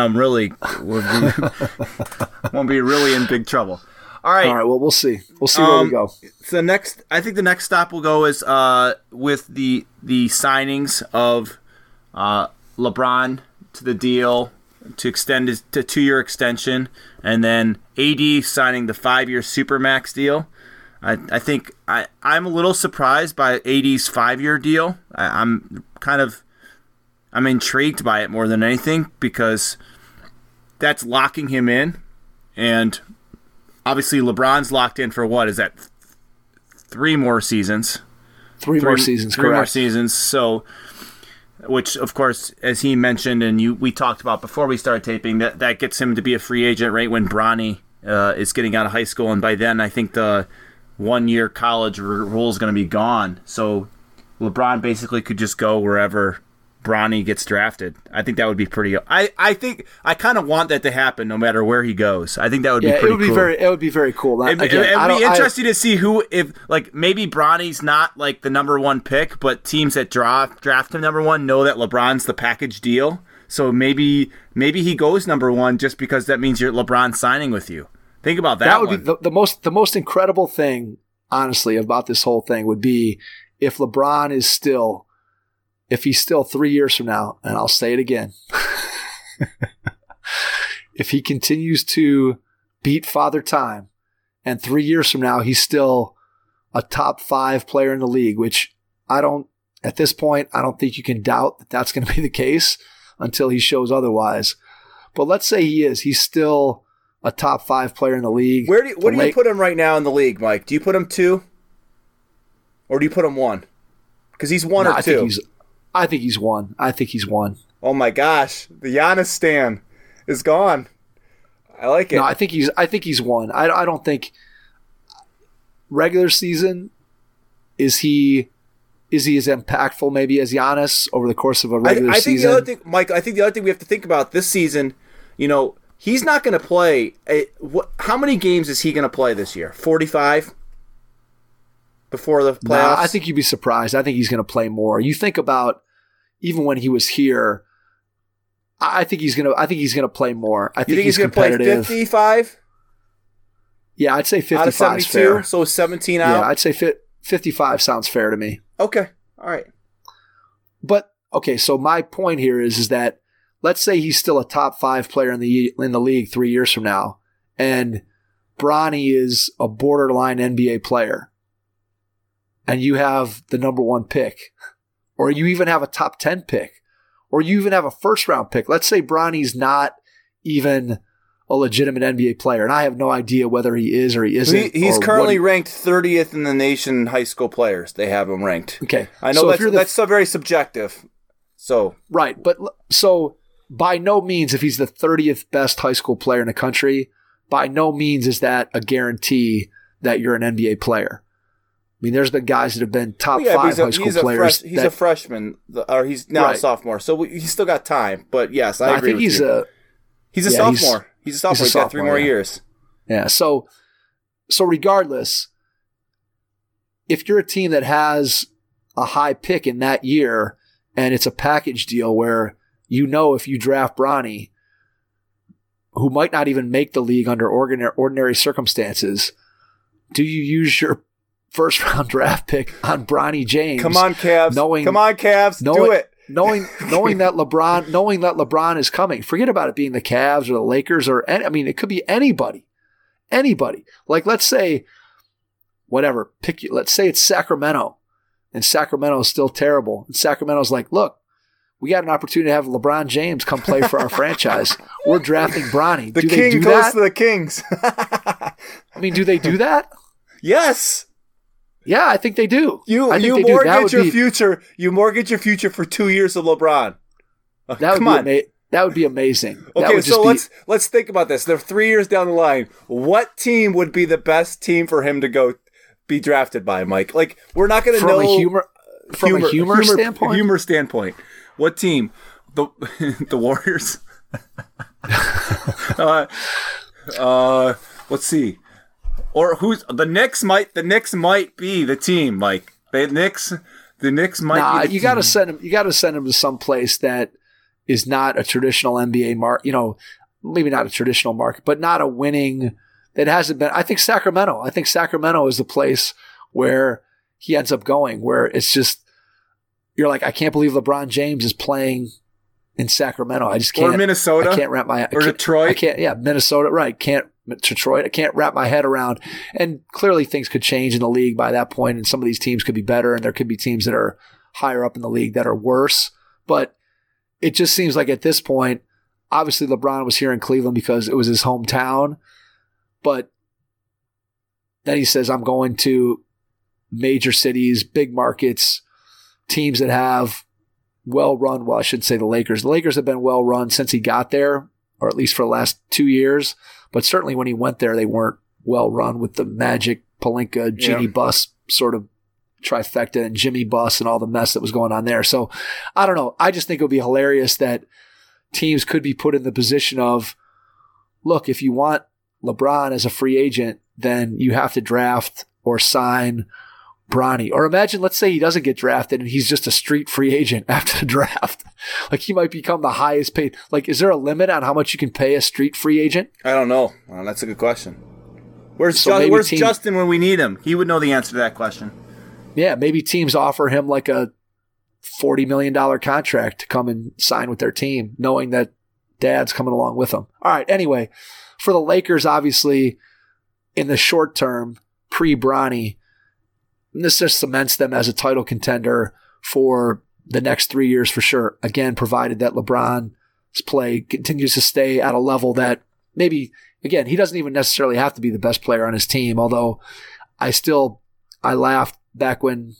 won't be really in big trouble. All right. Well, we'll see. We'll see where we go. So I think the next stop we'll go is with the signings of LeBron to the deal to extend his 2-year extension, and then AD signing the 5-year Supermax deal. I think I'm a little surprised by AD's 5-year deal. I'm intrigued by it more than anything, because that's locking him in, and obviously LeBron's locked in for what is that? 3 more seasons. 3 more seasons, correct. 3 more seasons. So, which of course, as he mentioned and we talked about before we started taping, that gets him to be a free agent right when Bronny is getting out of high school, and by then I think the 1-year college rule is going to be gone. So LeBron basically could just go wherever Bronny gets drafted. I think that would be pretty. I think I kind of want that to happen no matter where he goes. I think that would be pretty cool. It would be very cool. It'd be interesting to see if maybe Bronny's not like the number 1 pick, but teams that draft him number 1 know that LeBron's the package deal. So maybe he goes number 1 just because that means you're LeBron signing with you. Think about that. That would be the most incredible thing, honestly, about this whole thing would be if LeBron is still. If he's still 3 years from now, and I'll say it again, if he continues to beat Father Time, and 3 years from now he's still a top 5 player in the league, which at this point, I don't think you can doubt that that's going to be the case until he shows otherwise. But let's say he's still a top 5 player in the league. What do you put him right now in the league, Mike? Do you put him 2? Or do you put him 1? Because he's 1 or 2. I think he's 1. I think he's 1. Oh my gosh, the Giannis stan is gone. I like it. No, I think he's 1. I don't think regular season is he as impactful maybe as Giannis over the course of a regular season. Mike, I think the other thing we have to think about this season, he's not going to play. How many games is he going to play this year? 45? Before the playoffs? Nah, I think you'd be surprised. I think he's going to play more. You think about even when he was here, I think he's going to play more. I think he's competitive. You think he's going to play 55? Yeah, I'd say 55 out of 72, fair. So 17 out? Yeah, I'd say 55 sounds fair to me. Okay. All right. But okay, so my point here is that let's say he's still a top 5 player in the league 3 years from now, and Bronny is a borderline NBA player, and you have the number 1 pick, or you even have a top 10 pick, or you even have a first-round pick. Let's say Bronny's not even a legitimate NBA player, and I have no idea whether he is or he isn't. He's currently ranked 30th in the nation high school players. They have him ranked. Okay. I know that's so very subjective. So right, but so by no means, if he's the 30th best high school player in the country, by no means is that a guarantee that you're an NBA player. I mean, there's been guys that have been top 5 high school players. He's a freshman, or he's now a sophomore, so he's still got time. But yes, I agree with you. He's a sophomore. He's a sophomore. He's got 3 more years. Yeah. So regardless, if you're a team that has a high pick in that year and it's a package deal where if you draft Bronny, who might not even make the league under ordinary circumstances, do you use your first-round draft pick on Bronny James? Come on, Cavs. Do it. Knowing that LeBron is coming. Forget about it being the Cavs or the Lakers it could be anybody. Anybody. Like, let's say, let's say it's Sacramento, and Sacramento is still terrible. And Sacramento's like, look, we got an opportunity to have LeBron James come play for our franchise. We're drafting Bronny. The king goes to the Kings. I mean, do they do that? Yes. Yeah, I think they do. You mortgage your future for 2 years of LeBron. That would be amazing. Okay, so let's think about this. They're 3 years down the line. What team would be the best team for him to go be drafted by, Mike? Like, we're not going to know from a humor standpoint. Humor standpoint. What team? The Warriors. Let's see. Or who's the Knicks? The Knicks might be the team, Mike. The Knicks might be the you got to send him. You got to send him to some place that is not a traditional NBA market. Maybe not a traditional market, but not a winning. That hasn't been. I think Sacramento. Is the place where he ends up going. Where it's just you're like, I can't believe LeBron James is playing in Sacramento. I just can't. Or Minnesota. I can't wrap my. Or Detroit. I can't. Yeah, Minnesota. Right. Detroit. I can't wrap my head around. And clearly things could change in the league by that point, and some of these teams could be better, and there could be teams that are higher up in the league that are worse. But it just seems like at this point, obviously LeBron was here in Cleveland because it was his hometown. But then he says, I'm going to major cities, big markets, teams that have well-run, I should say the Lakers. The Lakers have been well-run since he got there, or at least for the last 2 years. But certainly when he went there, they weren't well-run with the Magic, Pelinka, Jeannie Buss sort of trifecta and Jimmy Buss and all the mess that was going on there. So I don't know. I just think it would be hilarious that teams could be put in the position of, look, if you want LeBron as a free agent, then you have to draft or sign Bronny. Or imagine, let's say he doesn't get drafted and he's just a street free agent after the draft. Like, he might become the highest paid. Like, is there a limit on how much you can pay a street free agent? I don't know. Well, that's a good question. Where's Justin when we need him? He would know the answer to that question. Yeah, maybe teams offer him like a $40 million contract to come and sign with their team, knowing that dad's coming along with them. All right, anyway, for the Lakers, obviously, in the short term, pre-Bronny, this just cements them as a title contender for the next 3 years for sure. Again, provided that LeBron's play continues to stay at a level that maybe, again, he doesn't even necessarily have to be the best player on his team, although I laughed back when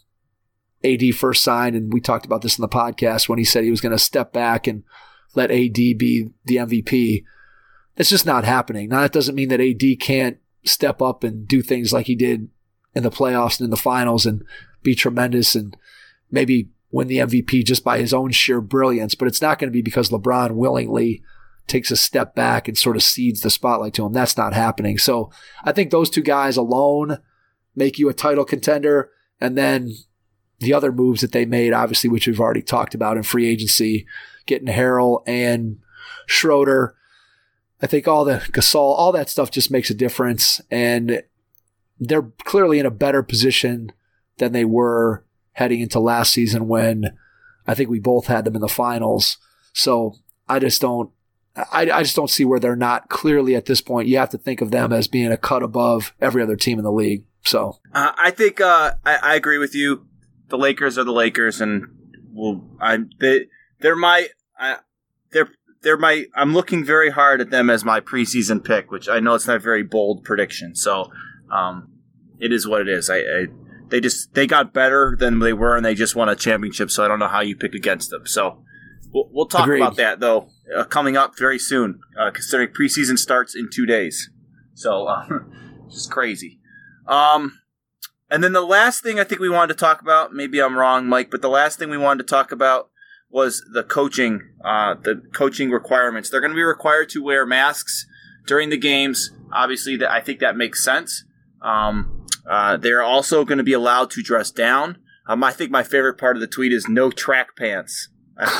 AD first signed, and we talked about this in the podcast when he said he was going to step back and let AD be the MVP. It's just not happening. Now, that doesn't mean that AD can't step up and do things like he did in the playoffs and in the finals and be tremendous and maybe win the MVP just by his own sheer brilliance, but it's not going to be because LeBron willingly takes a step back and sort of cedes the spotlight to him. That's not happening. So I think those two guys alone make you a title contender, and then the other moves that they made, obviously, which we've already talked about in free agency, getting Harrell and Schroeder, I think all the Gasol, all that stuff just makes a difference, and they're clearly in a better position than they were heading into last season when I think we both had them in the finals. So I just don't see where they're not clearly at this point. You have to think of them as being a cut above every other team in the league. So I think I agree with you. The Lakers are the Lakers, and I'm looking very hard at them as my preseason pick, which I know it's not a very bold prediction. So it is what it is. They got better than they were, and they just won a championship. So I don't know how you pick against them. So we'll talk Agreed. about that though coming up very soon, considering preseason starts in 2 days. So just crazy. And then the last thing I think we wanted to talk about, maybe I'm wrong, Mike, but the last thing we wanted to talk about was the coaching requirements. They're going to be required to wear masks during the games. Obviously, I think that makes sense. They're also going to be allowed to dress down. I think my favorite part of the tweet is no track pants.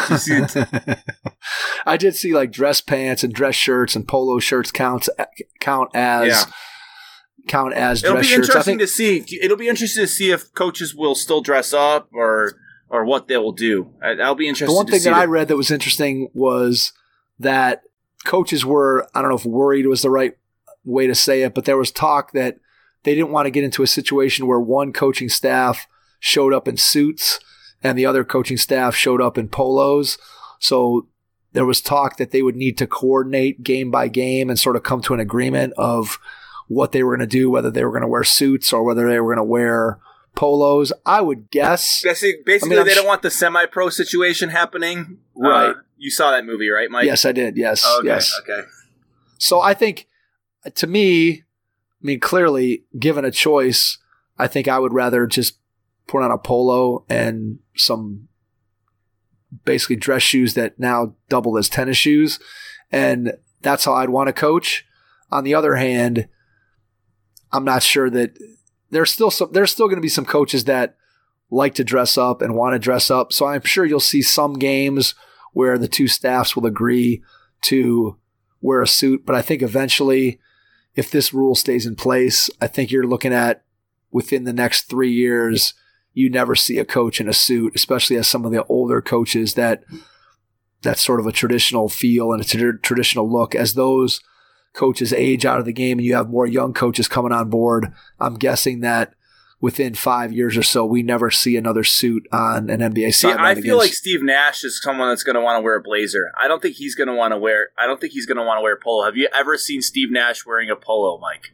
I did see like dress pants and dress shirts and polo shirts count as dress shirts. It'll be interesting to see if coaches will still dress up or what they will do. I'll be interested. The one thing that I read that was interesting was that coaches were, I don't know if worried was the right way to say it, but there was talk that they didn't want to get into a situation where one coaching staff showed up in suits and the other coaching staff showed up in polos. So there was talk that they would need to coordinate game by game and sort of come to an agreement of what they were going to do, whether they were going to wear suits or whether they were going to wear polos. I would guess. Basically, they don't want the semi-pro situation happening. Right. You saw that movie, right, Mike? Yes, I did. Yes. Okay. Yes. Okay. So I think, to me, clearly, given a choice, I think I would rather just put on a polo and some basically dress shoes that now double as tennis shoes. And that's how I'd want to coach. On the other hand, I'm not sure that there's still going to be some coaches that like to dress up and want to dress up. So I'm sure you'll see some games where the two staffs will agree to wear a suit. But I think eventually, if this rule stays in place, I think you're looking at within the next 3 years, you never see a coach in a suit, especially as some of the older coaches that's sort of a traditional feel and a traditional look. As those coaches age out of the game and you have more young coaches coming on board, I'm guessing that within 5 years or so, we never see another suit on an NBA sideline. I feel like Steve Nash is someone that's going to want to wear a blazer. I don't think he's going to want to wear polo. Have you ever seen Steve Nash wearing a polo, Mike?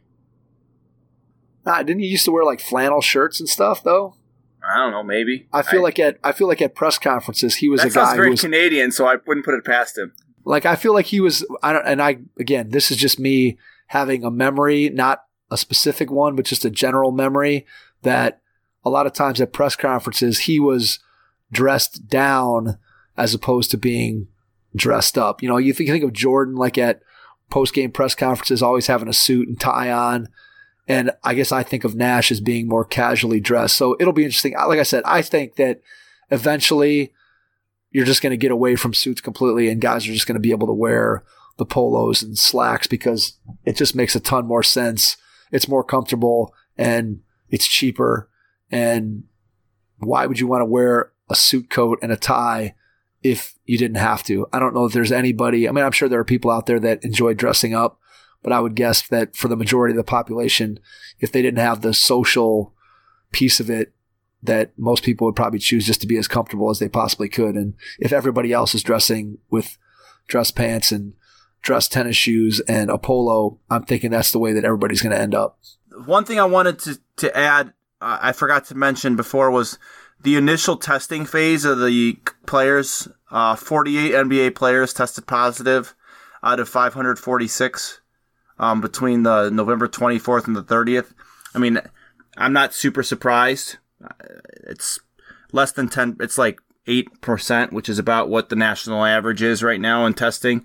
Didn't he used to wear like flannel shirts and stuff though? I don't know, maybe. I feel like at press conferences he was a guy. That sounds very Canadian, so I wouldn't put it past him. Like I feel like he was. Again, this is just me having a memory, not a specific one, but just a general memory that a lot of times at press conferences he was dressed down as opposed to being dressed up. You know, you think of Jordan like at post-game press conferences always having a suit and tie on. And I guess I think of Nash as being more casually dressed. So it'll be interesting. Like I said, I think that eventually you're just going to get away from suits completely and guys are just going to be able to wear the polos and slacks because it just makes a ton more sense. It's more comfortable and it's cheaper. And why would you want to wear a suit coat and a tie if you didn't have to? I don't know if there's anybody. I mean, I'm sure there are people out there that enjoy dressing up. But I would guess that for the majority of the population, if they didn't have the social piece of it, that most people would probably choose just to be as comfortable as they possibly could. And if everybody else is dressing with dress pants and dress tennis shoes and a polo, I'm thinking that's the way that everybody's going to end up. One thing I wanted to add, I forgot to mention before, was the initial testing phase of the players. 48 NBA players tested positive out of 546. Between the November 24th and the 30th. I mean, I'm not super surprised. It's less than 10. It's like 8%, which is about what the national average is right now in testing.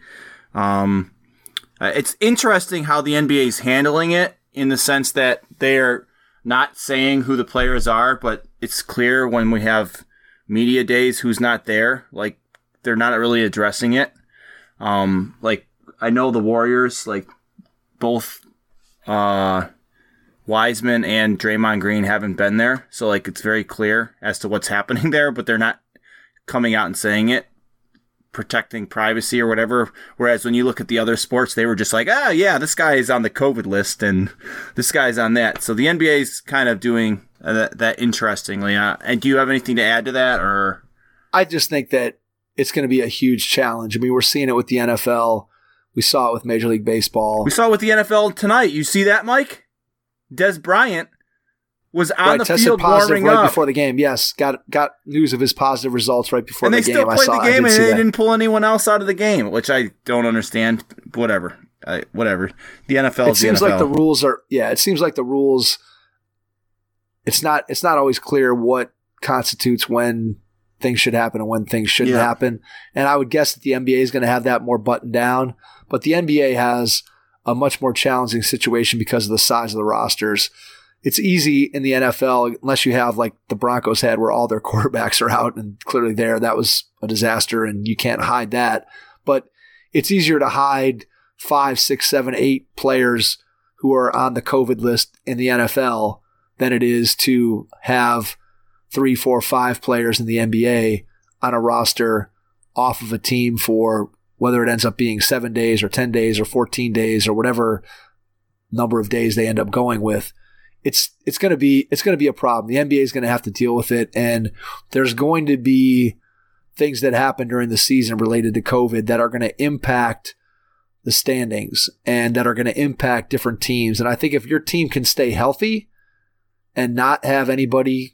It's interesting how the NBA is handling it in the sense that they're not saying who the players are, but it's clear when we have media days who's not there. Like, they're not really addressing it. Like, I know the Warriors, like, both Wiseman and Draymond Green haven't been there, so like it's very clear as to what's happening there, but they're not coming out and saying it, protecting privacy or whatever. Whereas when you look at the other sports, they were just like, oh yeah, this guy is on the COVID list and this guy's on that. So the NBA is kind of doing that interestingly. And do you have anything to add to that? Or I just think that it's going to be a huge challenge. I mean, we're seeing it with the NFL. We saw it with Major League Baseball. We saw it with the NFL tonight. You see that, Mike? Des Bryant was on the field warming right up before the game. Yes, got news of his positive results right before the game. And they still played the game, and they didn't pull anyone else out of the game, which I don't understand. Whatever. The NFL. It seems like the rules are. Yeah, it seems like the rules. It's not always clear what constitutes when things should happen and when things shouldn't happen. And I would guess that the NBA is going to have that more buttoned down. But the NBA has a much more challenging situation because of the size of the rosters. It's easy in the NFL, unless you have like the Broncos had where all their quarterbacks are out and clearly that was a disaster and you can't hide that. But it's easier to hide 5, 6, 7, 8 players who are on the COVID list in the NFL than it is to have 3, 4, 5 players in the NBA on a roster off of a team for whether it ends up being 7 days or 10 days or 14 days or whatever number of days they end up going with. It's going to be a problem. The NBA is going to have to deal with it, and there's going to be things that happen during the season related to COVID that are going to impact the standings and that are going to impact different teams. And I think if your team can stay healthy and not have anybody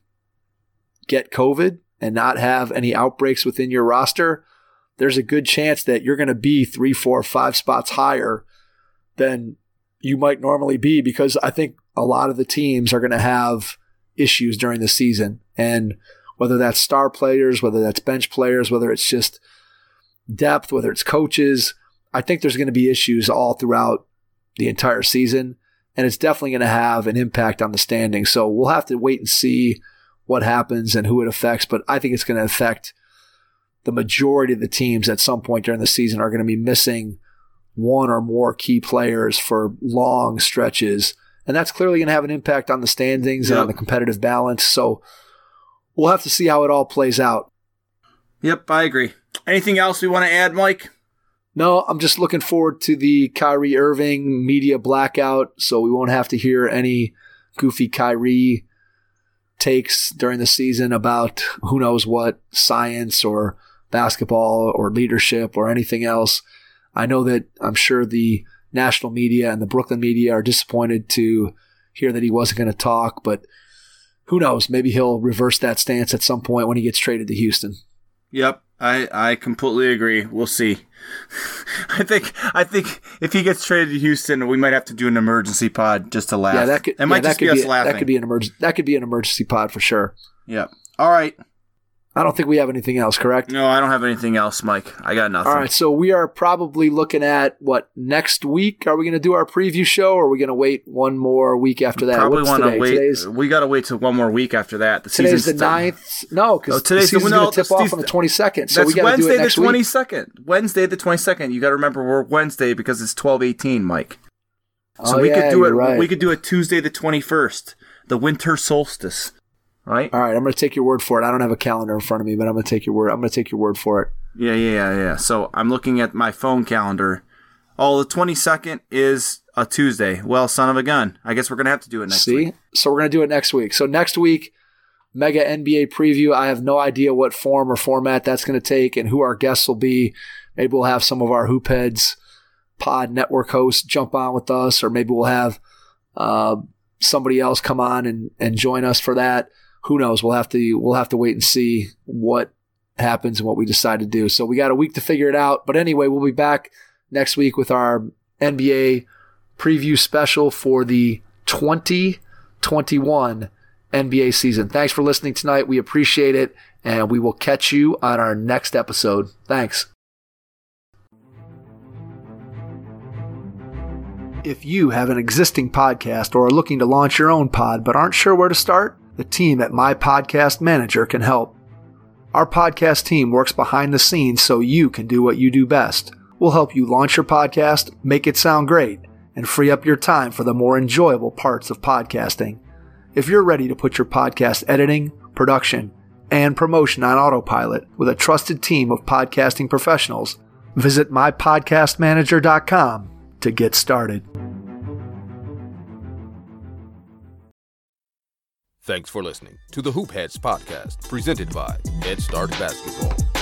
get COVID and not have any outbreaks within your roster, there's a good chance that you're going to be 3, 4, 5 spots higher than you might normally be, because I think a lot of the teams are going to have issues during the season. And whether that's star players, whether that's bench players, whether it's just depth, whether it's coaches, I think there's going to be issues all throughout the entire season. And it's definitely going to have an impact on the standings. So we'll have to wait and see what happens and who it affects, but I think it's going to affect the majority of the teams at some point during the season are going to be missing one or more key players for long stretches. And that's clearly going to have an impact on the standings and on the competitive balance. So we'll have to see how it all plays out. Yep, I agree. Anything else we want to add, Mike? No, I'm just looking forward to the Kyrie Irving media blackout, so we won't have to hear any goofy Kyrie takes during the season about who knows what, science or basketball or leadership or anything else. I know that I'm sure the national media and the Brooklyn media are disappointed to hear that he wasn't going to talk, but who knows? Maybe he'll reverse that stance at some point when he gets traded to Houston. Yep, I completely agree. We'll see. I think if he gets traded to Houston, we might have to do an emergency pod just to laugh. Yeah, that could be us laughing. That could be an emergency pod for sure. Yep. All right. I don't think we have anything else, correct? No, I don't have anything else, Mike. I got nothing. All right, so we are probably looking at, next week? Are we going to do our preview show, or are we going to wait one more week after that? Probably want to wait. We got to wait till one more week after that. Today's the 9th. No, because the season's going to tip off on the 22nd. So we got to do it next week. Wednesday the 22nd. You got to remember we're Wednesday because it's 12/18, Mike. So we could do it. Right. We could do it Tuesday the 21st, the winter solstice. Right. All right. I'm going to take your word for it. I don't have a calendar in front of me, but I'm going to take your word. I'm going to take your word for it. Yeah. So I'm looking at my phone calendar. Oh, the 22nd is a Tuesday. Well, son of a gun. I guess we're going to have to do it next week. So we're going to do it next week. So next week, mega NBA preview. I have no idea what form or format that's going to take and who our guests will be. Maybe we'll have some of our Hoop Heads pod network hosts jump on with us, or maybe we'll have somebody else come on and join us for that. Who knows? We'll have to wait and see what happens and what we decide to do. So we got a week to figure it out. But anyway, we'll be back next week with our NBA preview special for the 2021 NBA season. Thanks for listening tonight. We appreciate it, and we will catch you on our next episode. Thanks. If you have an existing podcast or are looking to launch your own pod but aren't sure where to start, the team at My Podcast Manager can help. Our podcast team works behind the scenes so you can do what you do best. We'll help you launch your podcast, make it sound great, and free up your time for the more enjoyable parts of podcasting. If you're ready to put your podcast editing, production, and promotion on autopilot with a trusted team of podcasting professionals, visit mypodcastmanager.com to get started. Thanks for listening to the Hoop Heads podcast, presented by Head Start Basketball.